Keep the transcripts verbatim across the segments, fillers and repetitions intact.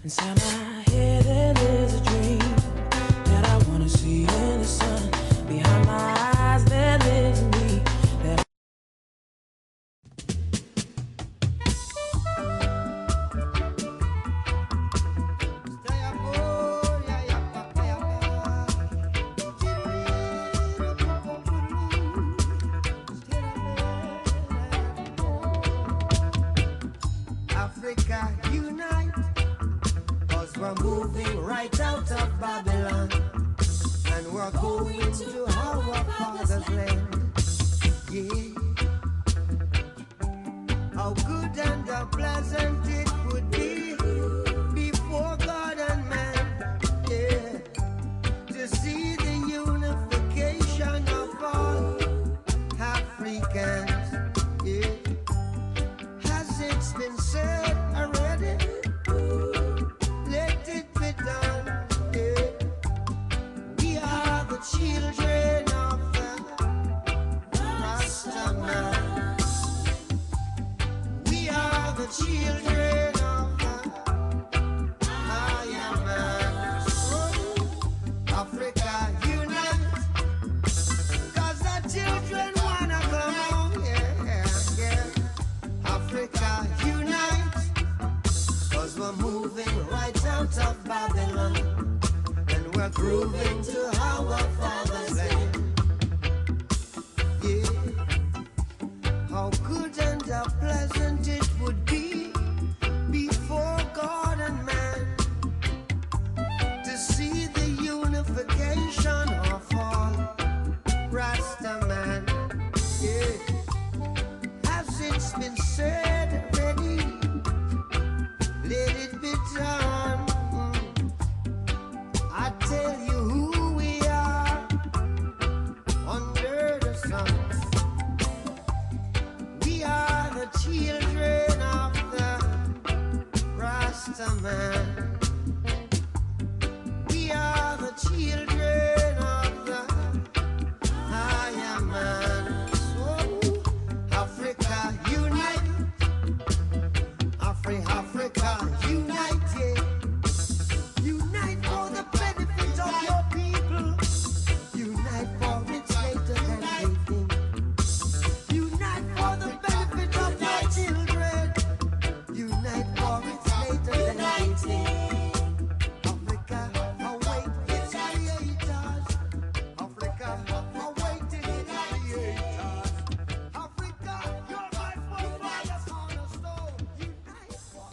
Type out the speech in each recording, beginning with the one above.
Inside my head there is a dream that I want to see in the sun. Behind my eyes there lives me. That Africa unite, 'cause we're moving right out of Babylon, and we're going to our father's land. Yeah. How good and how pleasant it would be before God and man, yeah, to see the unification of all Africans, yeah. Has it been said already? Let it be done, yeah. We are the children of the Rasta man. We are the children of the Maya man. Oh, Africa unite, 'cause the children wanna come home, yeah, yeah. Africa unite, 'cause we're moving right out of Babylon, and we're grooving to our father's land. Yeah. How good and how pleasant it would be before God and man to see the unification of all Rasta man. Yeah. Has it been said already? Let it be done. Mm. I tell you who we are under the sun. We are the children of the Rasta man. We are the children of the higher man. So, Africa unite, Afri- Africa unite, yeah. Unite for the benefit of your people. Unite for it's later than they think. Unite for the benefit of your children. Unite for it's later than they think. Africa, await its creators. Africa, awaiting its creators. Africa, your life will fire on a stone. Unite for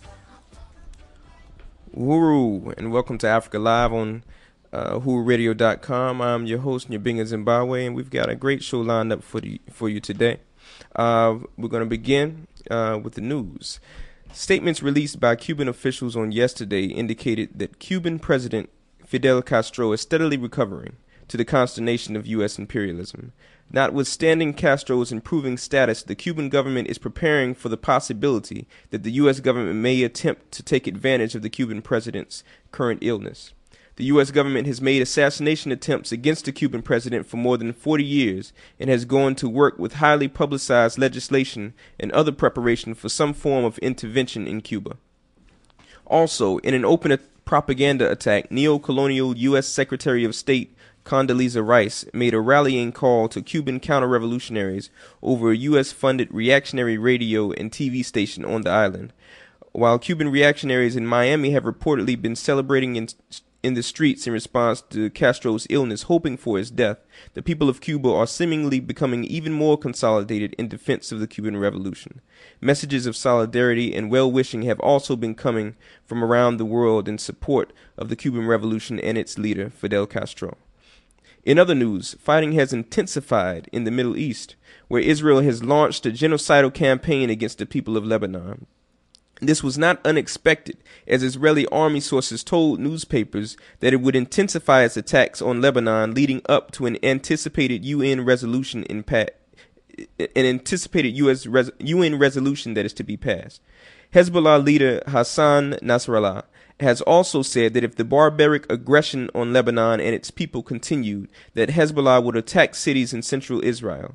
Wuru, and welcome to Africa Live on uh, Wuru Radio dot com. I'm your host, Nyabinga Zimbabwe, and we've got a great show lined up for the, for you today. Uh, we're going to begin uh, with the news. Statements released by Cuban officials on yesterday indicated that Cuban President Fidel Castro is steadily recovering, to the consternation of U S imperialism. Notwithstanding Castro's improving status, the Cuban government is preparing for the possibility that the U S government may attempt to take advantage of the Cuban president's current illness. The U S government has made assassination attempts against the Cuban president for more than forty years and has gone to work with highly publicized legislation and other preparation for some form of intervention in Cuba. Also, in an open propaganda attack, neo-colonial U S Secretary of State Condoleezza Rice made a rallying call to Cuban counter-revolutionaries over a U S-funded reactionary radio and T V station on the island. While Cuban reactionaries in Miami have reportedly been celebrating in, in the streets in response to Castro's illness, hoping for his death, the people of Cuba are seemingly becoming even more consolidated in defense of the Cuban Revolution. Messages of solidarity and well-wishing have also been coming from around the world in support of the Cuban Revolution and its leader, Fidel Castro. In other news, fighting has intensified in the Middle East, where Israel has launched a genocidal campaign against the people of Lebanon. This was not unexpected, as Israeli army sources told newspapers that it would intensify its attacks on Lebanon leading up to an anticipated U N resolution in pa- an anticipated U S res- U N resolution that is to be passed. Hezbollah leader Hassan Nasrallah has also said that if the barbaric aggression on Lebanon and its people continued, that Hezbollah would attack cities in central Israel.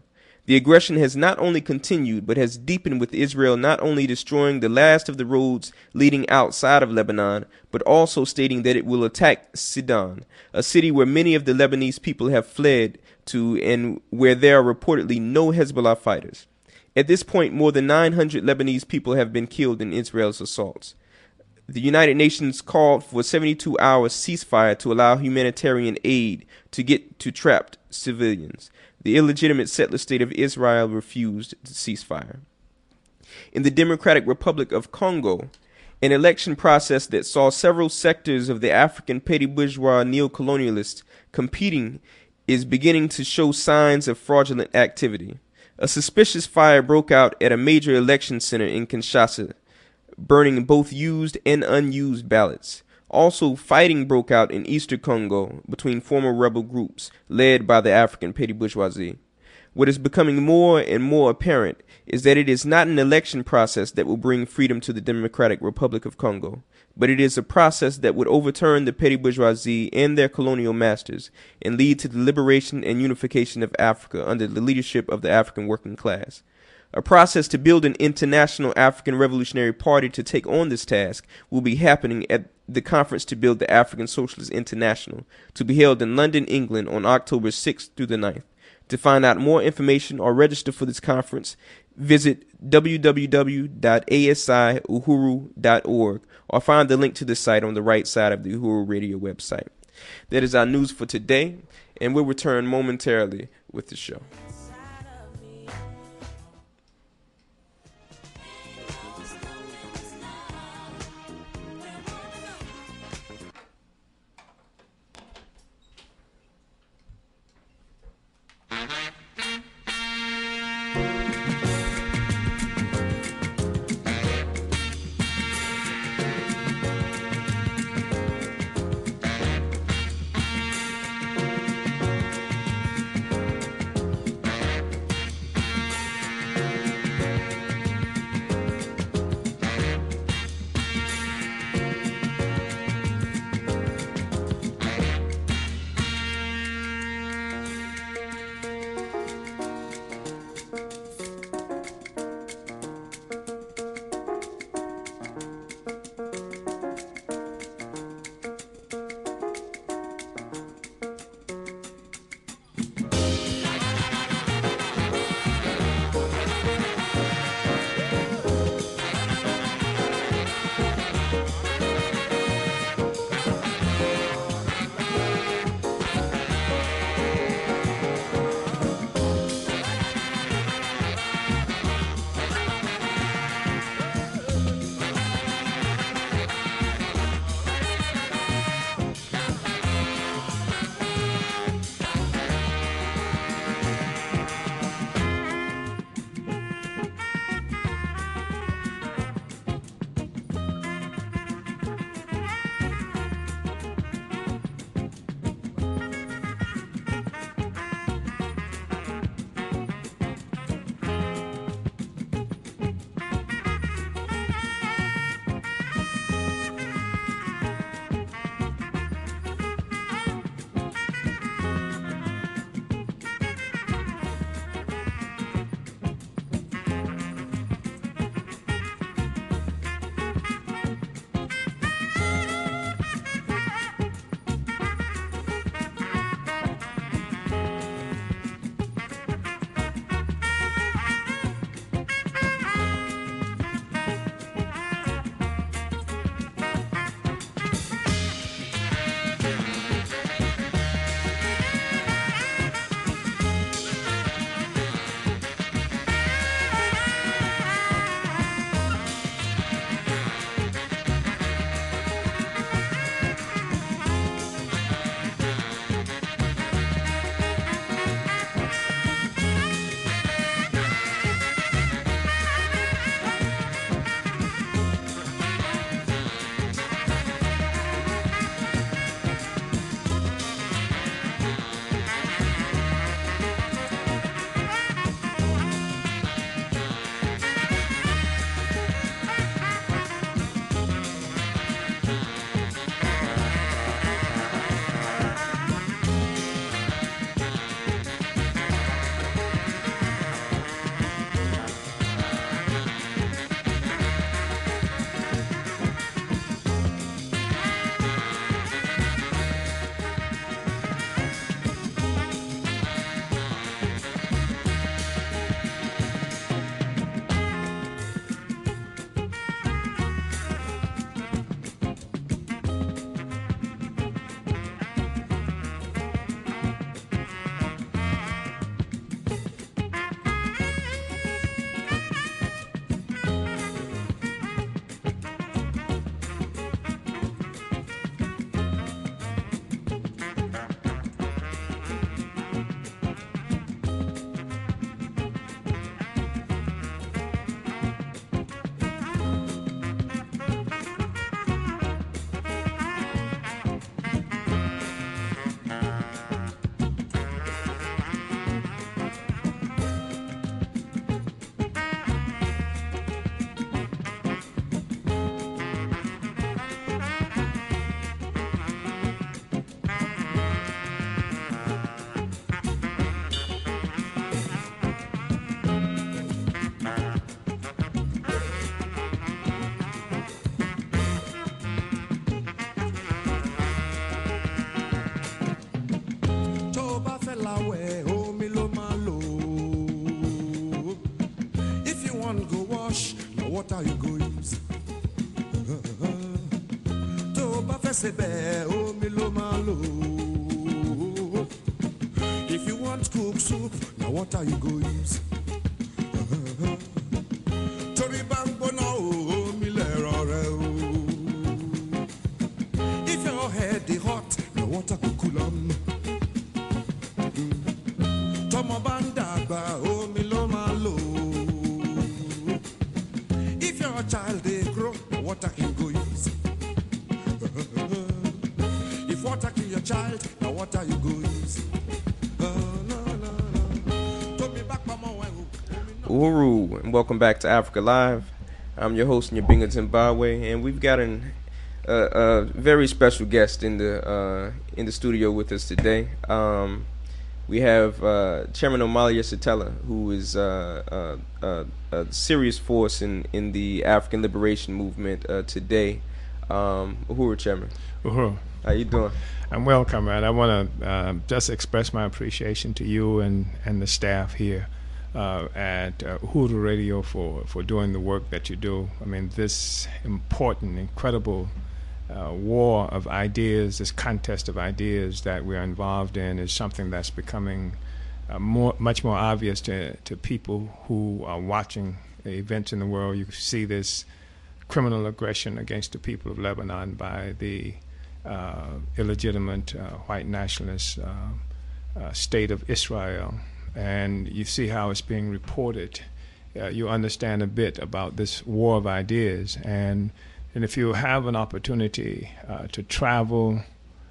The aggression has not only continued, but has deepened, with Israel not only destroying the last of the roads leading outside of Lebanon, but also stating that it will attack Sidon, a city where many of the Lebanese people have fled to and where there are reportedly no Hezbollah fighters. At this point, more than nine hundred Lebanese people have been killed in Israel's assaults. The United Nations called for a seventy-two hour ceasefire to allow humanitarian aid to get to trapped civilians. The illegitimate settler state of Israel refused the ceasefire. In the Democratic Republic of Congo, an election process that saw several sectors of the African petty bourgeois neocolonialists competing is beginning to show signs of fraudulent activity. A suspicious fire broke out at a major election center in Kinshasa, burning both used and unused ballots. Also, fighting broke out in Eastern Congo between former rebel groups led by the African petty bourgeoisie. What is becoming more and more apparent is that it is not an election process that will bring freedom to the Democratic Republic of Congo, but it is a process that would overturn the petty bourgeoisie and their colonial masters and lead to the liberation and unification of Africa under the leadership of the African working class. A process to build an international African Revolutionary Party to take on this task will be happening at the Conference to Build the African Socialist International, to be held in London, England on October sixth through the ninth. To find out more information or register for this conference, visit w w w dot a s i uhuru dot org or find the link to the site on the right side of the Uhuru Radio website. That is our news for today, and we'll return momentarily with the show. water you go use. Tó bá fẹ́ ṣe bẹ́ẹ̀, omi ló máa lò. If you want cook soup, na water you go use. Torí bá ń gbóná o, omi lẹ̀rọ rẹ o. If your head dey hot, na water go cool am. Tọ́mọ bá ń dàgbà, omi ló máa lò. If your child dey grow, na water him go use. If water kill your child, na water you go use. Uhuru, and welcome back to Africa Live. I'm your host, Nyabinga Zimbabwe, and we've got an, uh, a very special guest in the uh, in the studio with us today. Um, we have uh, Chairman Omali Yeshitela, who is uh, uh, uh, a serious force in, in the African liberation movement uh, today. Um, Uhuru, Chairman. Uhuru. How you doing? I'm well, comrade. I want to uh, just express my appreciation to you and, and the staff here uh, at uh, Uhuru Radio for, for doing the work that you do. I mean, this important, incredible uh, war of ideas, this contest of ideas that we're involved in is something that's becoming uh, more, much more obvious to, to people who are watching events in the world. You see this criminal aggression against the people of Lebanon by the Uh, illegitimate uh, white nationalist uh, uh, state of Israel, and you see how it's being reported. Uh, you understand a bit about this war of ideas, and and if you have an opportunity uh, to travel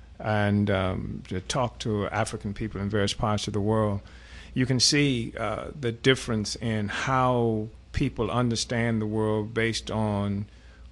and um, to talk to African people in various parts of the world, you can see uh, the difference in how people understand the world based on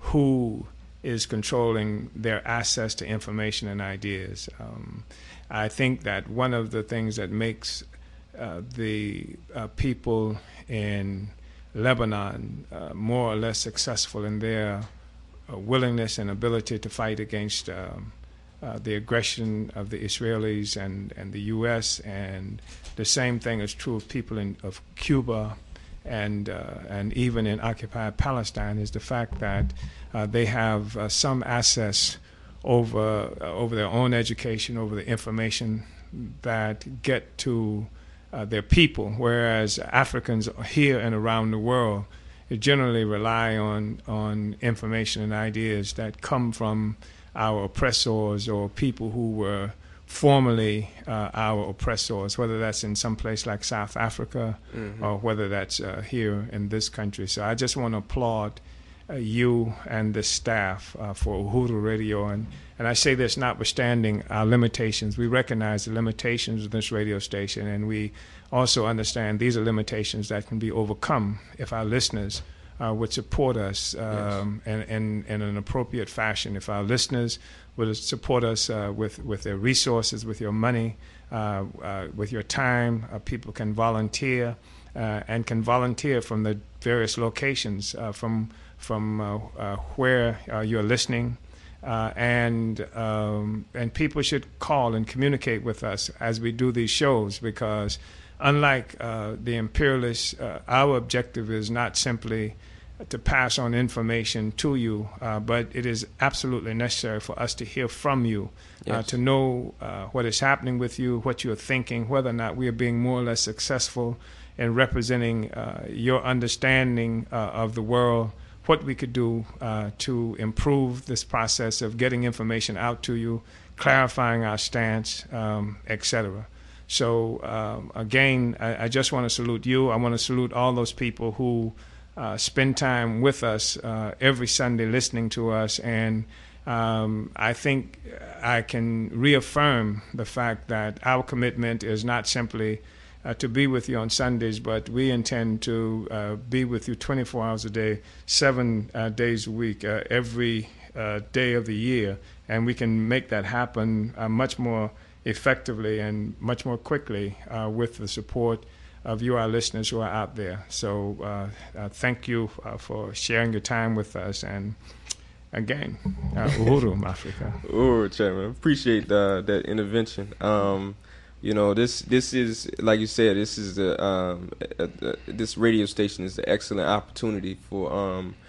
who is controlling their access to information and ideas. Um, I think that one of the things that makes uh, the uh, people in Lebanon uh, more or less successful in their uh, willingness and ability to fight against um, uh, the aggression of the Israelis and, and the U S, and the same thing is true of people in, of Cuba and uh, and even in occupied Palestine, is the fact that uh, they have uh, some access over uh, over their own education, over the information that get to uh, their people, whereas Africans here and around the world generally rely on on information and ideas that come from our oppressors or people who were formerly uh, our oppressors, whether that's in some place like South Africa mm-hmm. or whether that's uh, here in this country. So I just want to applaud uh, you and the staff uh, for Uhuru Radio. And, and I say this notwithstanding our limitations. We recognize the limitations of this radio station, and we also understand these are limitations that can be overcome if our listeners uh, would support us um, yes. in, in, in an appropriate fashion. If our listeners will support us uh, with, with their resources, with your money, uh, uh, with your time. Uh, people can volunteer uh, and can volunteer from the various locations uh, from from uh, uh, where uh, you're listening. Uh, and um, and people should call and communicate with us as we do these shows, because unlike uh, the imperialists, uh, our objective is not simply to pass on information to you, uh, but it is absolutely necessary for us to hear from you, yes. uh, to know uh, what is happening with you, what you're thinking, whether or not we are being more or less successful in representing uh, your understanding uh, of the world, what we could do uh, to improve this process of getting information out to you, clarifying our stance, um, et cetera. So um, again, I, I just want to salute you. I want to salute all those people who Uh, spend time with us uh, every Sunday listening to us, and um, I think I can reaffirm the fact that our commitment is not simply uh, to be with you on Sundays, but we intend to uh, be with you twenty-four hours a day, seven uh, days a week, uh, every uh, day of the year, and we can make that happen uh, much more effectively and much more quickly uh, with the support of you, our listeners who are out there. So uh, uh, thank you uh, for sharing your time with us. And again, uh, Uhuru, Africa. Uhuru, Chairman. Appreciate uh, that intervention. Um, you know, this this is, like you said, this is the um, uh, uh, this radio station is an excellent opportunity for um,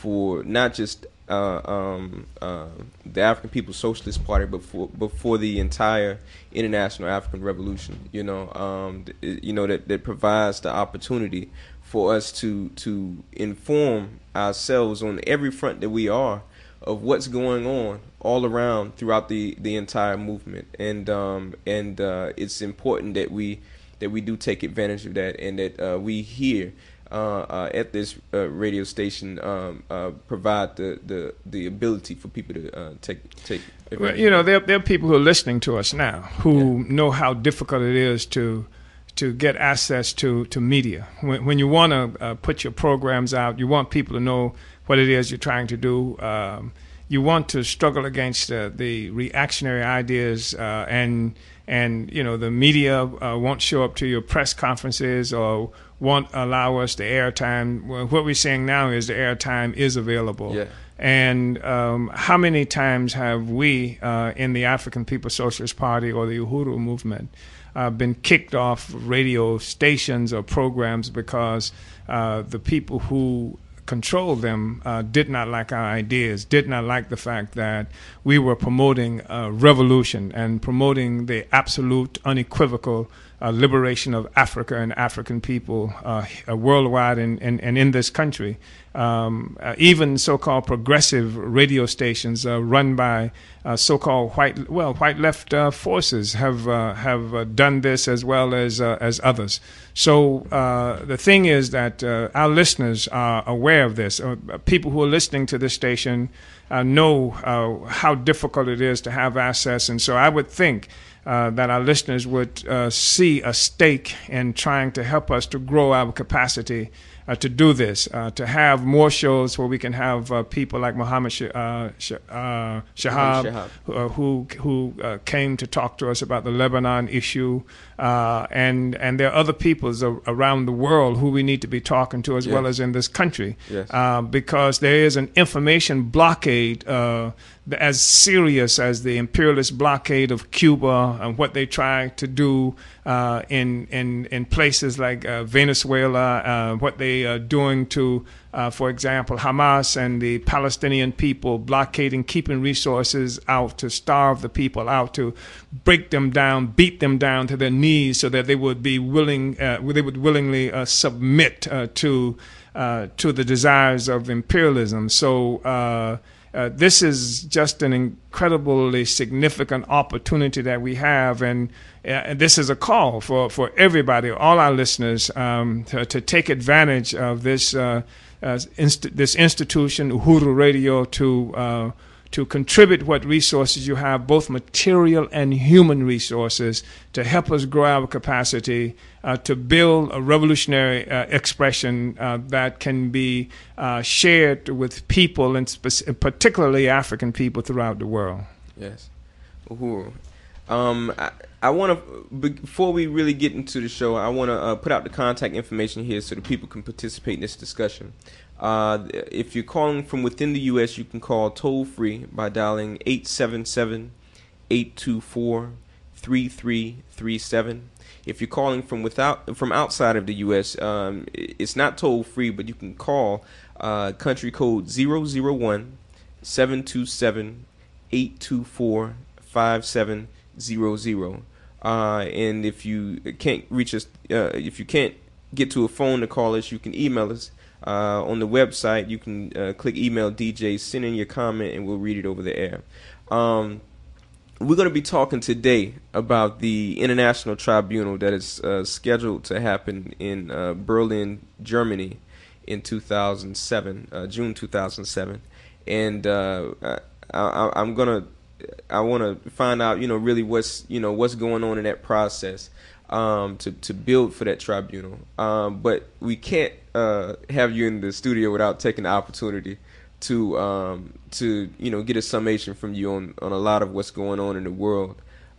for not just uh, um, uh, the African People's Socialist Party, but for but for the entire international African revolution. You know, um, th- you know that, that provides the opportunity for us to to inform ourselves on every front that we are of what's going on all around throughout the, the entire movement, and um, and uh, it's important that we that we do take advantage of that, and that uh, we here uh, uh, at this uh, radio station um, uh, provide the, the, the ability for people to uh, take take. Well, you know, there there are people who are listening to us now who yeah. know how difficult it is to to get access to, to media. When, when you want to uh, put your programs out, you want people to know what it is you're trying to do. Um, you want to struggle against uh, the reactionary ideas, uh, and and you know the media uh, won't show up to your press conferences or won't allow us the airtime. Well, what we're saying now is the airtime is available. Yeah. And um, how many times have we uh, in the African People's Socialist Party or the Uhuru movement Uh, been kicked off radio stations or programs because uh, the people who control them uh, did not like our ideas, did not like the fact that we were promoting uh, revolution and promoting the absolute, unequivocal uh, liberation of Africa and African people uh, uh, worldwide and, and, and in this country. Um, uh, even so-called progressive radio stations uh, run by uh, so-called white, well, white left uh, forces have uh, have uh, done this as well as uh, as others. So uh, the thing is that uh, our listeners are aware of this. Uh, people who are listening to this station uh, know uh, how difficult it is to have access, and so I would think Uh, that our listeners would uh, see a stake in trying to help us to grow our capacity uh, to do this, uh, to have more shows where we can have uh, people like Muhammad Sh- uh, Sh- uh, Shahab, Shahab. Uh, who who uh, came to talk to us about the Lebanon issue, uh, and and there are other peoples a- around the world who we need to be talking to as Yes. well as in this country, Yes. uh, because there is an information blockade uh, as serious as the imperialist blockade of Cuba and what they try to do uh, in in in places like uh, Venezuela, uh, what they are doing to, uh, for example, Hamas and the Palestinian people, blockading, keeping resources out to starve the people out, to break them down, beat them down to their knees, so that they would be willing, uh, they would willingly uh, submit uh, to uh, to the desires of imperialism. So. Uh, Uh, this is just an incredibly significant opportunity that we have, and uh, this is a call for, for everybody, all our listeners, um, to, to take advantage of this uh, uh, inst- this institution, Uhuru Radio, to uh, to contribute what resources you have, both material and human resources, to help us grow our capacity uh, to build a revolutionary uh, expression uh, that can be uh, shared with people, and spe- particularly African people throughout the world. Yes. Uhuru. Um, I, I want to, before we really get into the show, I want to uh, put out the contact information here so that people can participate in this discussion. Uh, if you're calling from within the U S, you can call toll-free by dialing eight seven seven, eight two four, three three three seven. If you're calling from without from outside of the U S, um, it's not toll-free, but you can call uh, country code zero zero one, seven two seven, eight two four, five seven zero zero. Uh, and if you can't reach us, uh, if you can't get to a phone to call us, you can email us. Uh, on the website, you can uh, click email D J, send in your comment, and we'll read it over the air. Um, we're going to be talking today about the International Tribunal that is uh, scheduled to happen in uh, Berlin, Germany, in two thousand seven, uh, June two thousand seven, and uh, I, I, I'm gonna, I want to find out, you know, really what's, you know, what's going on in that process. Um, to, to build for that tribunal. Um, but we can't uh, have you in the studio without taking the opportunity to, um, to you know, get a summation from you on, on a lot of what's going on in the world.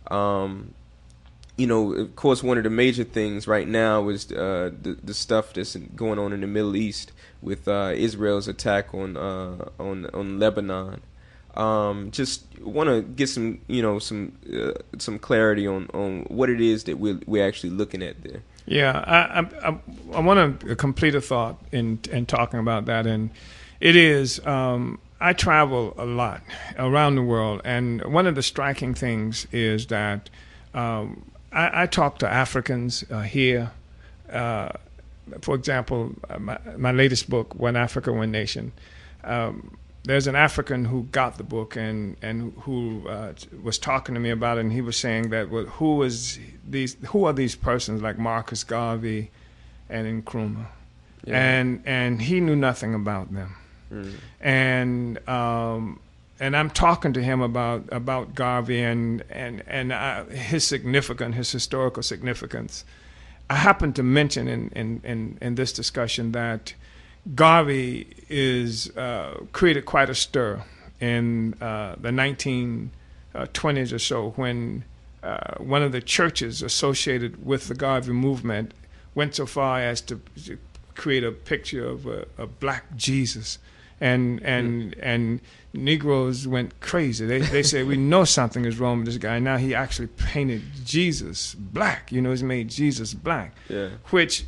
Um, you know, of course, one of the major things right now is uh, the, the stuff that's going on in the Middle East with uh, Israel's attack on, uh, on, on Lebanon. Um, just want to get some, you know, some uh, some clarity on, on what it is that we're we're actually looking at there. Yeah, I I, I want to complete a thought in in talking about that, and It is. Um, I travel a lot around the world, and one of the striking things is that um, I, I talk to Africans uh, here. Uh, for example, my, my latest book, One Africa, One Nation. Um, there's an African who got the book and and who uh, was talking to me about it, and he was saying that, well, who is these? Who are these persons like Marcus Garvey and Nkrumah? Yeah. And and he knew nothing about them. Mm. And um, and I'm talking to him about about Garvey and and and uh, his significance, his historical significance. I happened to mention in in, in, in this discussion that Garvey is uh, created quite a stir in uh, the nineteen twenties or so when uh, one of the churches associated with the Garvey movement went so far as to, to create a picture of a, a black Jesus. And and mm. and Negroes went crazy. They they said, we know something is wrong with this guy. Now he actually painted Jesus black. You know, he's made Jesus black. Yeah. Which,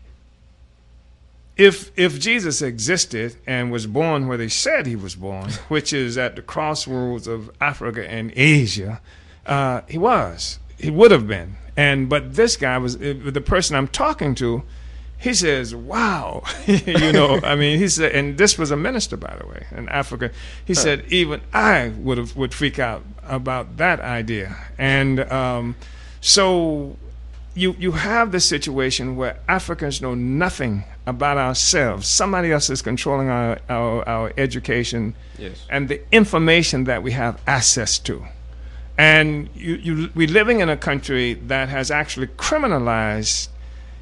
if if Jesus existed and was born where they said he was born, which is at the crossroads of Africa and Asia, uh, he was. He would have been. And but this guy was the person I'm talking to. He says, wow, you know, I mean, he said, and this was a minister, by the way, in Africa. He huh. said, even I would have would freak out about that idea. And um, so you you have this situation where Africans know nothing about ourselves. Somebody else is controlling our, our, our education yes. and the information that we have access to. And you, you, we're living in a country that has actually criminalized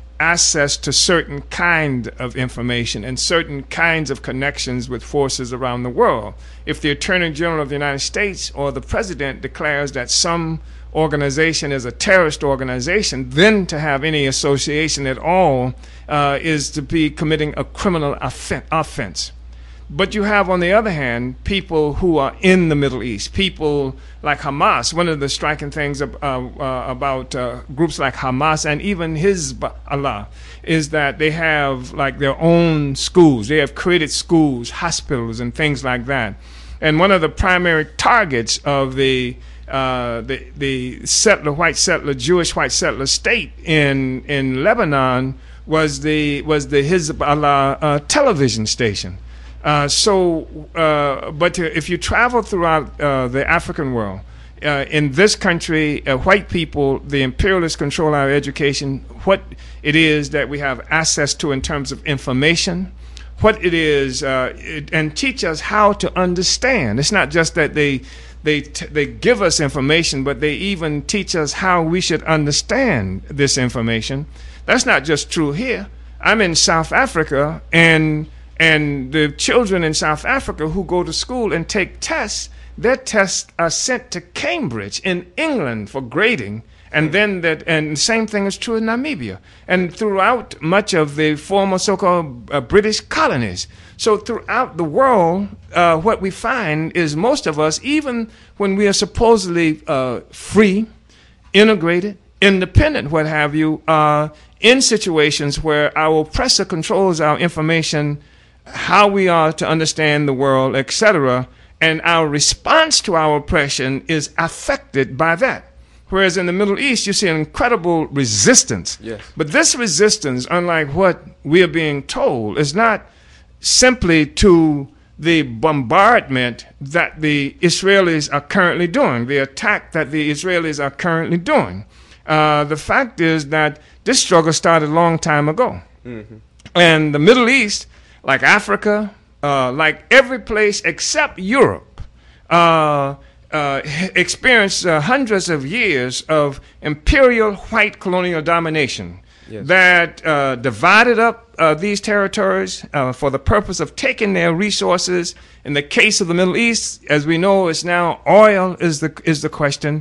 access to certain kind of information and certain kinds of connections with forces around the world. If the Attorney General of the United States or the President declares that some organization is a terrorist organization, then to have any association at all uh, is to be committing a criminal offen- offense. But you have, on the other hand, people who are in the Middle East, people like Hamas. One of the striking things uh, uh, about uh, groups like Hamas and even Hezbollah is that they have like their own schools. They have created schools, hospitals, and things like that. And one of the primary targets of the uh, the, the settler, white settler, Jewish white settler state in in Lebanon was the was the Hezbollah uh, television station. Uh, so, uh, but if you travel throughout uh, the African world, uh, in this country, uh, white people, the imperialists control our education, what it is that we have access to in terms of information, what it is, uh, it, and teach us how to understand. It's not just that they they t- they give us information, but they even teach us how we should understand this information. That's not just true here. I'm in South Africa, and And the children in South Africa who go to school and take tests, their tests are sent to Cambridge in England for grading. And then that, and the same thing is true in Namibia and throughout much of the former so-called uh, British colonies. So throughout the world, uh, what we find is most of us, even when we are supposedly uh, free, integrated, independent, what have you, are in situations where our oppressor controls our information, how we are to understand the world, et cetera, and our response to our oppression is affected by that. Whereas in the Middle East, you see an incredible resistance. Yes. But this resistance, unlike what we are being told, is not simply to the bombardment that the Israelis are currently doing, the attack that the Israelis are currently doing. Uh, the fact is that this struggle started a long time ago. Mm-hmm. And the Middle East, like Africa, uh, like every place except Europe, uh, uh, experienced uh, hundreds of years of imperial white colonial domination yes. that uh, divided up uh, these territories uh, for the purpose of taking their resources. In the case of the Middle East, as we know, it's now oil is the is the question,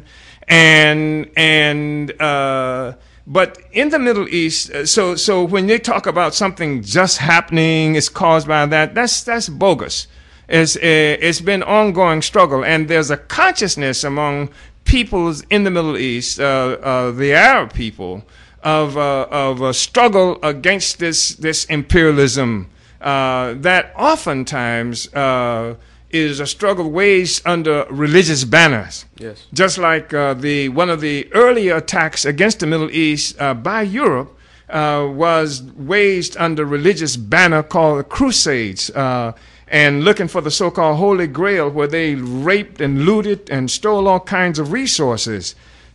and and. Uh, But in the Middle East, so so when they talk about something just happening, it's caused by that, that's that's bogus. It's, it's been ongoing struggle, and there's a consciousness among peoples in the Middle East, uh, uh, the Arab people, of uh, of a struggle against this this imperialism uh, that oftentimes uh, is a struggle waged under religious banners. Yes. Just like uh, the one of the earlier attacks against the Middle East uh, by Europe uh, was waged under religious banner called the Crusades, uh, and looking for the so-called Holy Grail, where they raped and looted and stole all kinds of resources.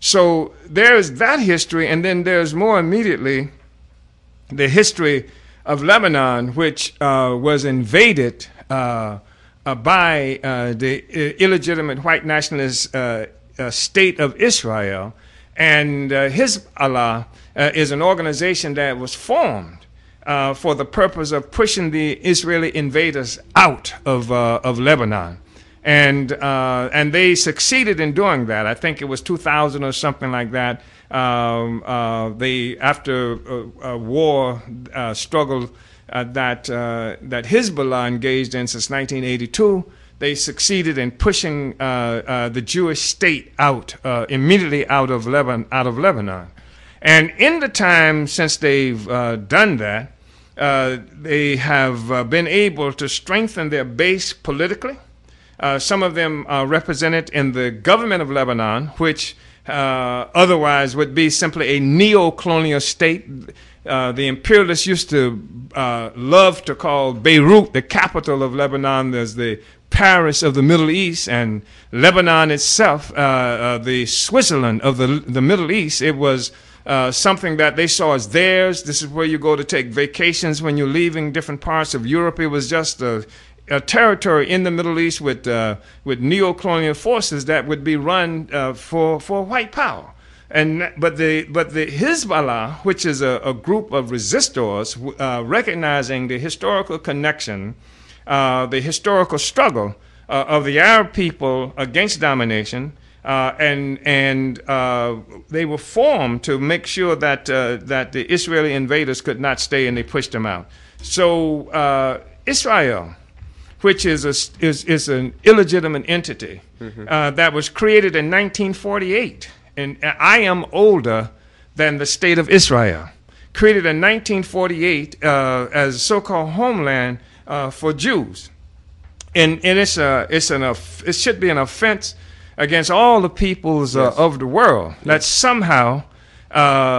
So there's that history, and then there's more immediately the history of Lebanon, which uh, was invaded uh, uh, by uh, the illegitimate white nationalist uh, uh, state of Israel. And uh, Hezbollah uh, is an organization that was formed uh, for the purpose of pushing the Israeli invaders out of, uh, of Lebanon. And uh, and they succeeded in doing that. I think it was two thousand or something like that. Um, uh, they, after a, a war uh, struggle uh, that uh, that Hezbollah engaged in since nineteen eighty-two, they succeeded in pushing uh, uh, the Jewish state out uh, immediately out of Lebanon. Out of Lebanon, and in the time since they've uh, done that, uh, they have uh, been able to strengthen their base politically. Uh, some of them are represented in the government of Lebanon, which uh, otherwise would be simply a neo-colonial state. Uh, the imperialists used to uh, love to call Beirut the capital of Lebanon as the Paris of the Middle East, and Lebanon itself, uh, uh, the Switzerland of the, the Middle East. It was uh, something that they saw as theirs. This is where you go to take vacations when you're leaving different parts of Europe. It was just a a territory in the Middle East with uh, with neo-colonial forces that would be run uh, for for white power, and but the but the Hezbollah, which is a, a group of resistors, uh, recognizing the historical connection, uh, the historical struggle uh, of the Arab people against domination, uh, and and uh, they were formed to make sure that uh, that the Israeli invaders could not stay, and they pushed them out. So uh, Israel, which is, a, is, is an illegitimate entity mm-hmm. uh, that was created in nineteen forty-eight. And I am older than the state of Israel. Created in nineteen forty-eight uh, as a so-called homeland uh, for Jews. And, and it's, a, it's an, it should be an offense against all the peoples uh, yes. of the world yes. that somehow uh,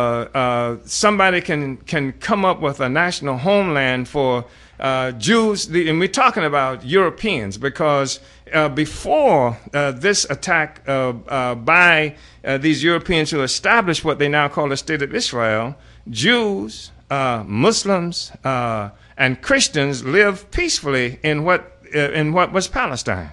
uh, somebody can, can come up with a national homeland for Uh, Jews, the, and we're talking about Europeans, because uh, before uh, this attack uh, uh, by uh, these Europeans who established what they now call the State of Israel, Jews, uh, Muslims, uh, and Christians lived peacefully in what uh, in what was Palestine,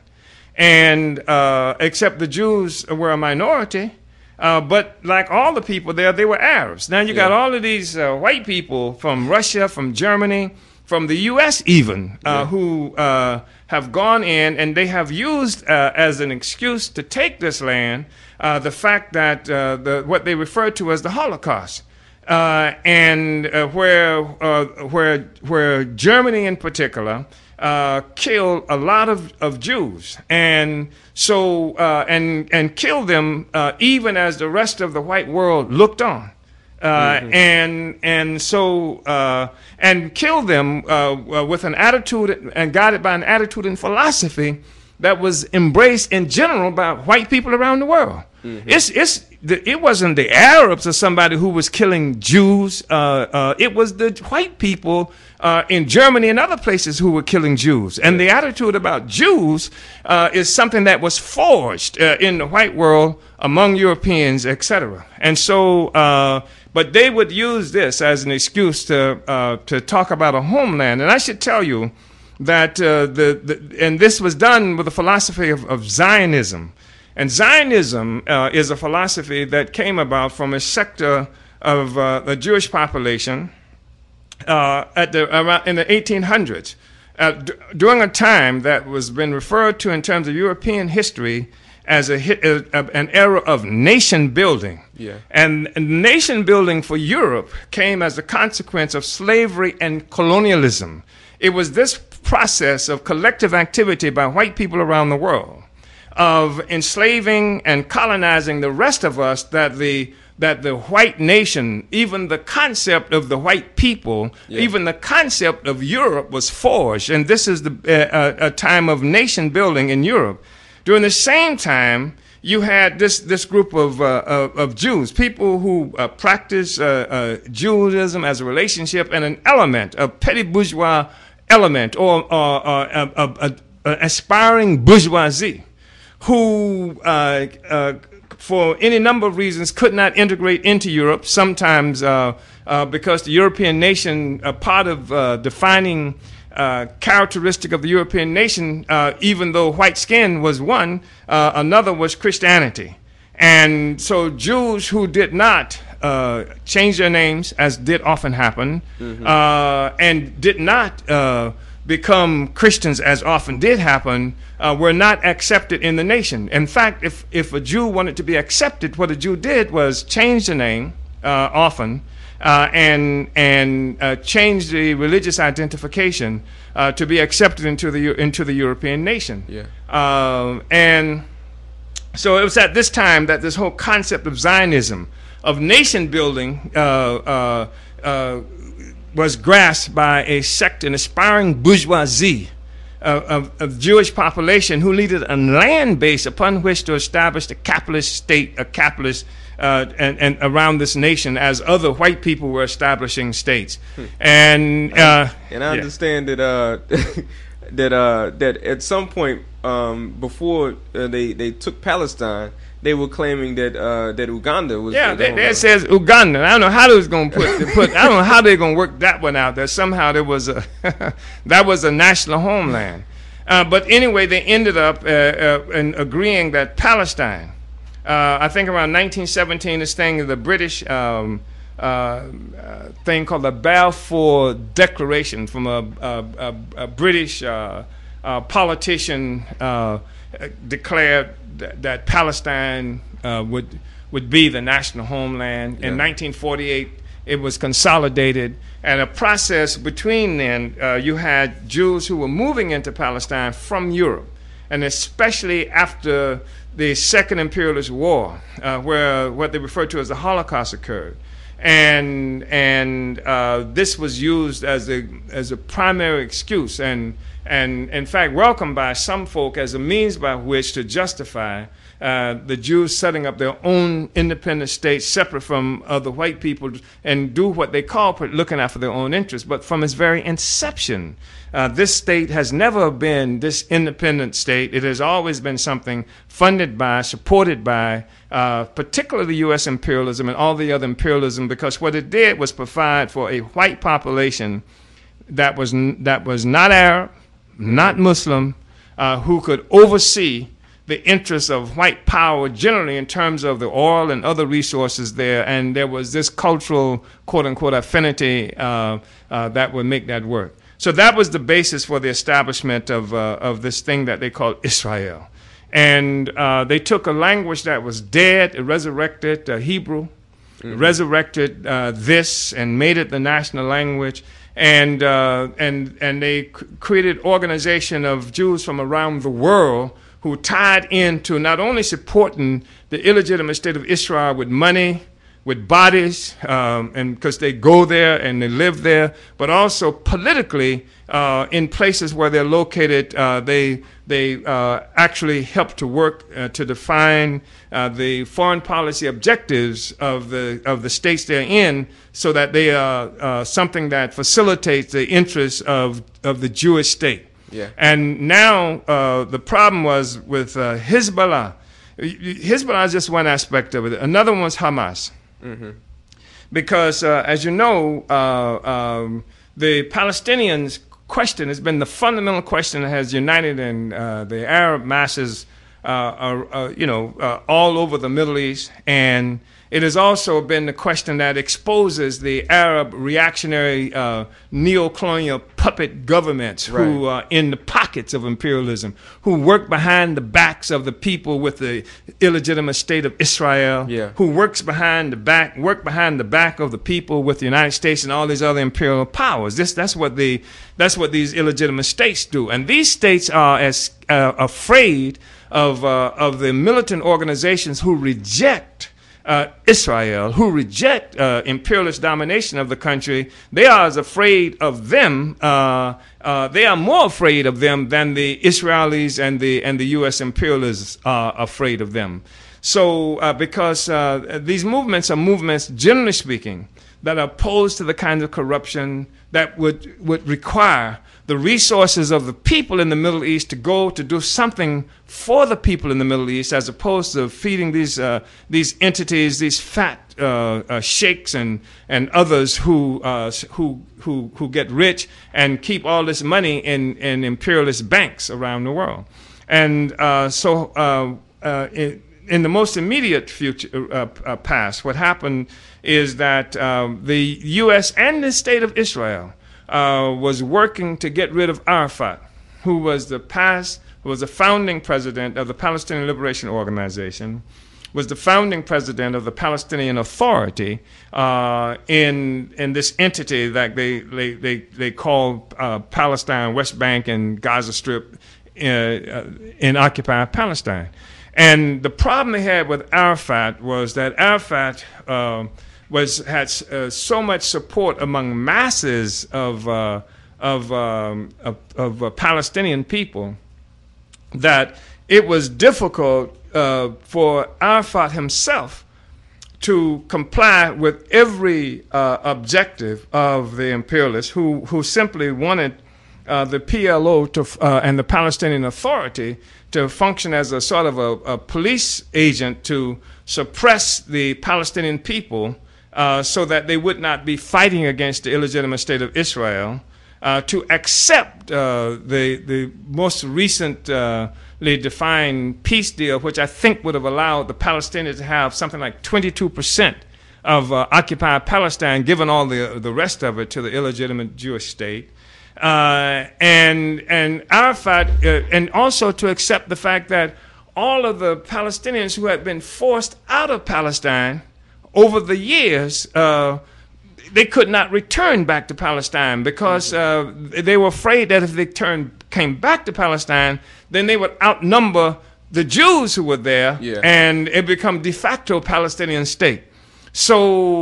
and uh, except the Jews were a minority. Uh, but like all the people there, they were Arabs. Now you yeah. got all of these uh, white people from Russia, from Germany, from the U S even, uh, yeah. who uh, have gone in, and they have used uh, as an excuse to take this land uh, the fact that uh, the, what they refer to as the Holocaust, uh, and uh, where uh, where where Germany in particular uh, killed a lot of, of Jews, and so uh, and and killed them uh, even as the rest of the white world looked on. Uh, mm-hmm. and and so uh, and killed them uh, with an attitude and guided by an attitude and philosophy that was embraced in general by white people around the world. Mm-hmm. It's it's the, it wasn't the Arabs or somebody who was killing Jews. Uh, uh, it was the white people uh, in Germany and other places who were killing Jews. And the attitude about Jews uh, is something that was forged uh, in the white world among Europeans, et cetera. And so. Uh, But they would use this as an excuse to uh, to talk about a homeland. And I should tell you that uh, the, the and this was done with the philosophy of, of Zionism. And Zionism uh, is a philosophy that came about from a sector of uh, the Jewish population uh, at the around in the eighteen hundreds, uh, d- during a time that was been referred to in terms of European history as a, a an era of nation building. Yeah. And, and nation building for Europe came as a consequence of slavery and colonialism. It was this process of collective activity by white people around the world of enslaving and colonizing the rest of us that the that the white nation, even the concept of the white people, Yeah. even the concept of Europe was forged. And this is the, uh, a, a time of nation building in Europe. During the same time, you had this, this group of, uh, of, of Jews, people who uh, practice uh, uh, Judaism as a relationship and an element, a petty bourgeois element, or, or, or a, a, a, a aspiring bourgeoisie, who uh, uh, for any number of reasons, could not integrate into Europe, sometimes uh, uh, because the European nation, a part of uh, defining uh, characteristic of the European nation, uh, even though white skin was one, uh, another was Christianity. And so Jews who did not uh, change their names, as did often happen, mm-hmm. uh, and did not uh, become Christians, as often did happen, uh, were not accepted in the nation. In fact, if, if a Jew wanted to be accepted, what a Jew did was change the name uh, often uh, and, and uh, change the religious identification uh, to be accepted into the, into the European nation. Yeah. Uh, and so it was at this time that this whole concept of Zionism, of nation building, uh, uh, uh, was grasped by a sect, an aspiring bourgeoisie uh, of, of Jewish population who needed a land base upon which to establish a capitalist state, a capitalist, uh, and, and around this nation, as other white people were establishing states. Hmm. And uh, and I yeah. understand that uh, that uh, that at some point um, before uh, they they took Palestine, they were claiming that uh, that Uganda was. Yeah, that, that says Uganda. I don't know how they was going to put, put. I don't know how they're going to work that one out. That somehow there was a that was a national homeland. Uh, but anyway, they ended up uh, uh, in agreeing that Palestine. Uh, I think around nineteen seventeen, this thing, the British um, uh, uh, thing called the Balfour Declaration, from a, a, a, a British uh, uh, politician uh, declared that, that Palestine uh, would would be the national homeland. Yeah. In nineteen forty-eight, it was consolidated, and a process between then, uh, you had Jews who were moving into Palestine from Europe, and especially after the Second Imperialist War, uh, where what they refer to as the Holocaust occurred. And and uh, this was used as a as a primary excuse, and and in fact welcomed by some folk as a means by which to justify uh, the Jews setting up their own independent state, separate from other white people, and do what they call looking out for their own interests. But from its very inception, uh, this state has never been this independent state. It has always been something funded by, supported by, Uh, particularly U S imperialism and all the other imperialism, because what it did was provide for a white population that was n that was not Arab, not Muslim, uh, who could oversee the interests of white power generally in terms of the oil and other resources there, and there was this cultural quote-unquote affinity uh, uh, that would make that work. So that was the basis for the establishment of, uh, of this thing that they called Israel. And uh, they took a language that was dead, resurrected uh, Hebrew, mm-hmm. resurrected uh, this, and made it the national language. And uh, and and they c created organization of Jews from around the world who tied into not only supporting the illegitimate state of Israel with money, with bodies, um, and because they go there and they live there, but also politically uh, in places where they're located, uh, they they uh, actually help to work uh, to define uh, the foreign policy objectives of the of the states they're in, so that they are uh, something that facilitates the interests of of the Jewish state. Yeah. And now uh, the problem was with uh, Hezbollah. Hezbollah is just one aspect of it. Another one was Hamas. Mm-hmm. Because, uh, as you know, uh, um, the Palestinians' question has been the fundamental question that has united in uh, the Arab masses, uh, uh, uh, you know, uh, all over the Middle East, and it has also been the question that exposes the Arab reactionary uh, neo-colonial puppet governments right. who are in the pockets of imperialism, who work behind the backs of the people with the illegitimate state of Israel, yeah. who works behind the back, work behind the back of the people with the United States and all these other imperial powers. This, that's what the, that's what these illegitimate states do, and these states are as uh, afraid of uh, of the militant organizations who reject uh, Israel, who reject uh, imperialist domination of the country, they are as afraid of them. Uh, uh, they are more afraid of them than the Israelis and the and the U S imperialists are afraid of them. So, uh, because uh, these movements are movements, generally speaking, that are opposed to the kind of corruption that would would require the resources of the people in the Middle East to go to do something for the people in the Middle East, as opposed to feeding these uh, these entities, these fat uh, uh, sheikhs and and others who uh, who who who get rich and keep all this money in in imperialist banks around the world. And uh, so, uh, uh, in, in the most immediate future uh, uh, past, what happened is that um, the U S and the state of Israel Uh, was working to get rid of Arafat, who was the past, who was the founding president of the Palestinian Liberation Organization, was the founding president of the Palestinian Authority uh, in in this entity that they they they, they call uh, Palestine, West Bank, and Gaza Strip uh, uh, in occupied Palestine. And the problem they had with Arafat was that Arafat Uh, was had uh, so much support among masses of uh, of, um, of, of uh, Palestinian people that it was difficult uh, for Arafat himself to comply with every uh, objective of the imperialists, who who simply wanted uh, the P L O to uh, and the Palestinian Authority to function as a sort of a, a police agent to suppress the Palestinian people. Uh, so that they would not be fighting against the illegitimate state of Israel, uh, to accept uh, the the most recently defined peace deal, which I think would have allowed the Palestinians to have something like twenty-two percent of uh, occupied Palestine, given all the the rest of it to the illegitimate Jewish state, uh, and and Arafat, uh, and also to accept the fact that all of the Palestinians who had been forced out of Palestine over the years, uh, they could not return back to Palestine because uh, they were afraid that if they turned, came back to Palestine, then they would outnumber the Jews who were there, yeah. and it become de facto Palestinian state. So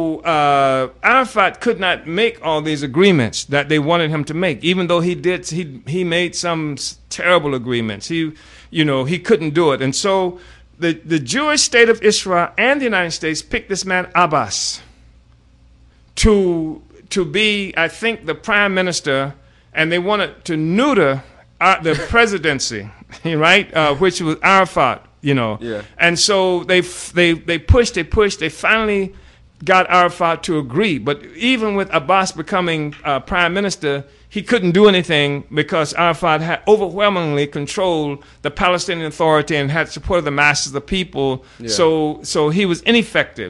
uh, Arafat could not make all these agreements that they wanted him to make, even though he did. He he made some terrible agreements. He, you know, he couldn't do it, and so. The, the Jewish state of Israel and the United States picked this man Abbas to to be, I think, the prime minister, and they wanted to neuter uh, the presidency, right? Uh, which was Arafat, you know. Yeah. And so they they they pushed, they pushed, they finally got Arafat to agree. But even with Abbas becoming uh, prime minister, he couldn't do anything because Arafat had overwhelmingly controlled the Palestinian Authority and had support of the masses of the people. Yeah. So, so he was ineffective.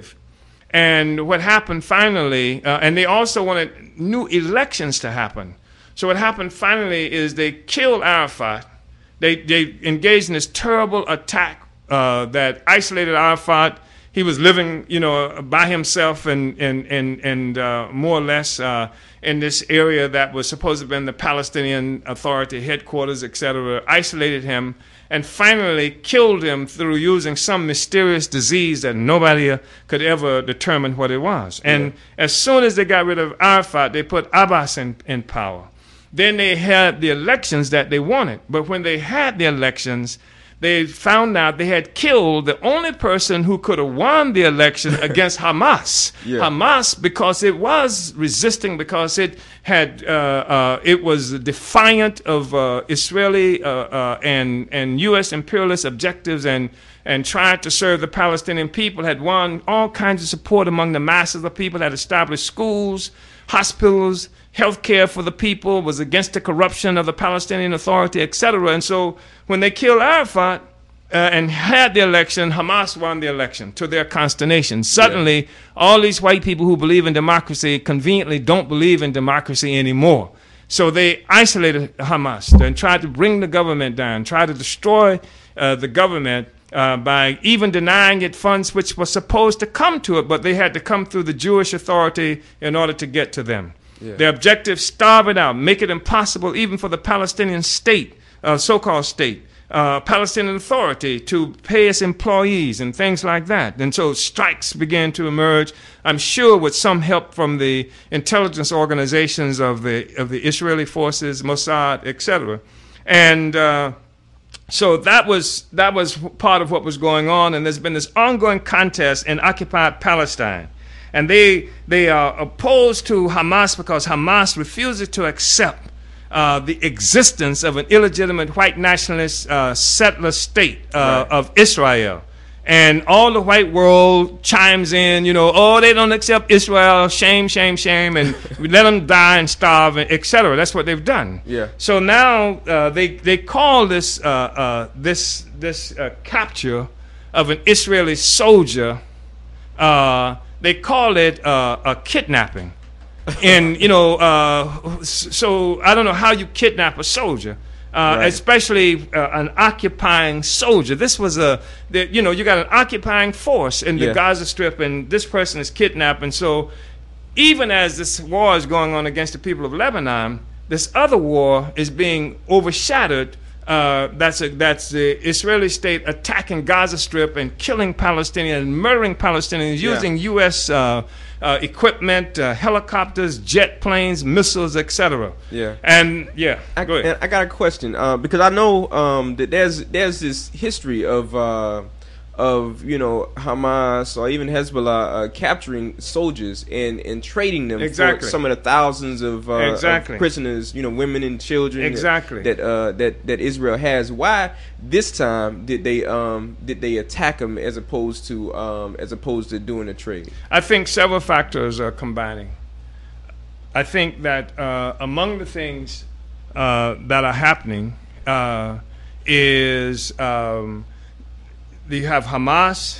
And what happened finally, uh, and they also wanted new elections to happen. So what happened finally is they killed Arafat. They they engaged in this terrible attack uh, that isolated Arafat. He was living, you know, by himself and and and, and uh, more or less uh, in this area that was supposed to have been the Palestinian Authority headquarters, et cetera. Isolated him and finally killed him through using some mysterious disease that nobody could ever determine what it was. And yeah. As soon as they got rid of Arafat, they put Abbas in, in power. Then they had the elections that they wanted. But when they had the elections, they found out they had killed the only person who could have won the election against Hamas. Yeah. Hamas, because it was resisting, because it had uh, uh, it was defiant of uh, Israeli uh, uh, and and U S imperialist objectives, and and tried to serve the Palestinian people. Had won all kinds of support among the masses of people. Had established schools, hospitals, health care for the people, was against the corruption of the Palestinian Authority, et cetera. And so when they killed Arafat uh, and had the election, Hamas won the election to their consternation. Suddenly, yeah. all these white people who believe in democracy conveniently don't believe in democracy anymore. So they isolated Hamas and tried to bring the government down, tried to destroy uh, the government uh, by even denying it funds which were supposed to come to it, but they had to come through the Jewish Authority in order to get to them. Yeah. Their objective, starve it out, make it impossible even for the Palestinian state, uh, so-called state, uh, Palestinian Authority to pay its employees and things like that. And so strikes began to emerge, I'm sure with some help from the intelligence organizations of the, of the Israeli forces, Mossad, et cetera. And uh, so that was, that was part of what was going on, and there's been this ongoing contest in occupied Palestine. And they, they are opposed to Hamas because Hamas refuses to accept uh, the existence of an illegitimate white nationalist uh, settler state uh, right. of Israel. And all the white world chimes in, you know, oh, they don't accept Israel, shame, shame, shame, and we let them die and starve, et cetera. That's what they've done. Yeah. So now uh, they they call this uh, uh, this this uh, capture of an Israeli soldier. Uh, they call it uh, a kidnapping, and you know, uh, so I don't know how you kidnap a soldier. Uh, right. Especially uh, an occupying soldier. This was a, the, you know, you got an occupying force in the yeah. Gaza Strip, and this person is kidnapped. And so even as this war is going on against the people of Lebanon, this other war is being overshadowed. Uh, that's, a, that's the Israeli state attacking Gaza Strip and killing Palestinians, murdering Palestinians, yeah. using U S uh, uh, equipment, uh, helicopters, jet planes, missiles, et cetera. Yeah. And yeah, I, go ahead. And I got a question uh, because I know um, that there's there's this history of uh, of you know Hamas or even Hezbollah uh, capturing soldiers and, and trading them exactly. for some of the thousands of, uh, exactly. of prisoners, you know, women and children exactly. that that, uh, that that Israel has. Why this time did they um, did they attack them as opposed to um, as opposed to doing a trade? I think several factors are combining. I think that uh, among the things uh, that are happening uh, is um, you have Hamas,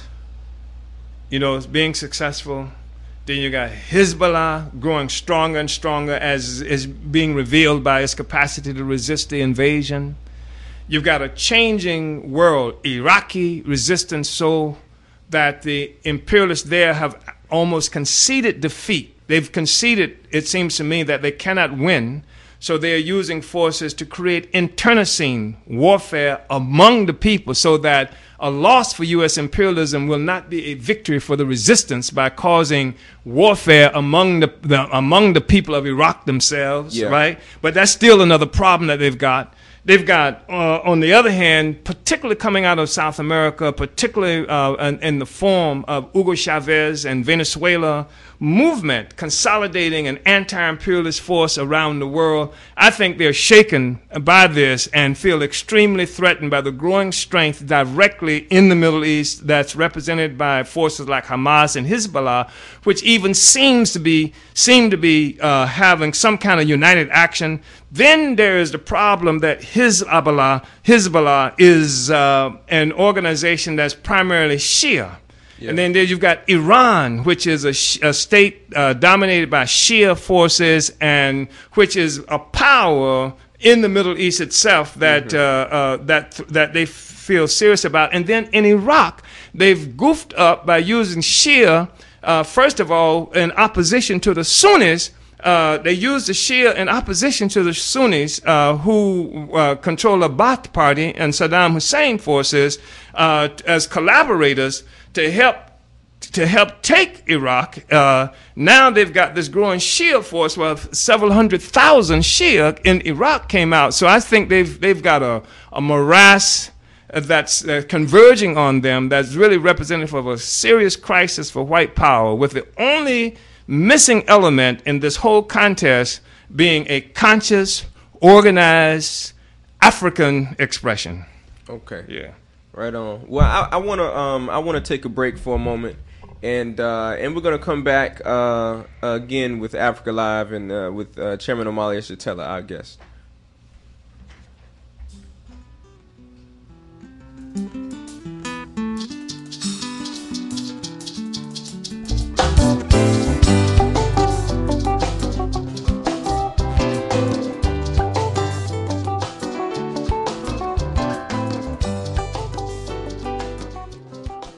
you know, being successful. Then you got Hezbollah growing stronger and stronger as is being revealed by its capacity to resist the invasion. You've got a changing world, Iraqi resistance, so that the imperialists there have almost conceded defeat. They've conceded, it seems to me, that they cannot win. So they're using forces to create internecine warfare among the people so that a loss for U S imperialism will not be a victory for the resistance by causing warfare among the, the among the people of Iraq themselves, yeah. right? But that's still another problem that they've got. They've got, uh, on the other hand, particularly coming out of South America, particularly uh, in, in the form of Hugo Chavez and Venezuela movement, consolidating an anti-imperialist force around the world. I think they're shaken by this and feel extremely threatened by the growing strength directly in the Middle East that's represented by forces like Hamas and Hezbollah, which even seems to be seem to be uh, having some kind of united action. Then there is the problem that Hezbollah, Hezbollah is uh, an organization that's primarily Shia. Yeah. And then there you've got Iran, which is a, sh- a state uh, dominated by Shia forces and which is a power in the Middle East itself that mm-hmm. uh, uh, that that they feel serious about. And then in Iraq, they've goofed up by using Shia, uh, first of all, in opposition to the Sunnis. Uh, they used the Shia in opposition to the Sunnis uh, who uh, control the Ba'ath Party and Saddam Hussein forces uh, as collaborators to help to help take Iraq. Uh, now they've got this growing Shia force. Well, several hundred thousand Shia in Iraq came out. So I think they've they've got a, a morass that's uh, converging on them that's really representative of a serious crisis for white power, with the only missing element in this whole contest being a conscious, organized African expression. Okay. Yeah. Right on. Well, I, I wanna um I wanna take a break for a moment, and uh, and we're gonna come back uh, again with Africa Live and uh, with uh, Chairman Omali Yeshitela, our guest.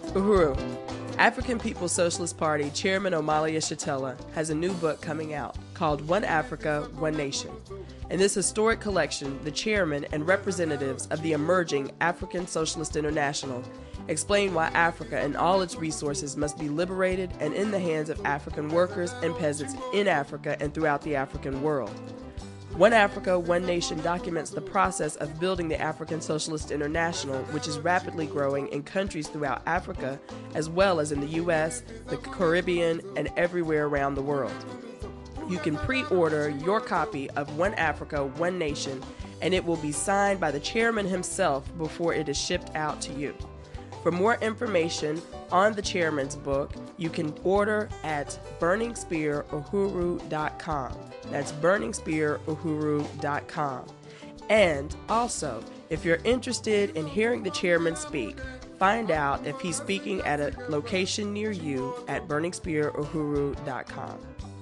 Uhuru, African People's Socialist Party Chairman Omali Yeshitela has a new book coming out called One Africa, One Nation. In this historic collection, the chairman and representatives of the emerging African Socialist International explain why Africa and all its resources must be liberated and in the hands of African workers and peasants in Africa and throughout the African world. One Africa, One Nation documents the process of building the African Socialist International, which is rapidly growing in countries throughout Africa, as well as in the U S, the Caribbean, and everywhere around the world. You can pre-order your copy of One Africa, One Nation, and it will be signed by the chairman himself before it is shipped out to you. For more information on the chairman's book, you can order at burning spear uhuru dot com. That's burning spear uhuru dot com. And also, if you're interested in hearing the chairman speak, find out if he's speaking at a location near you at burning spear uhuru dot com.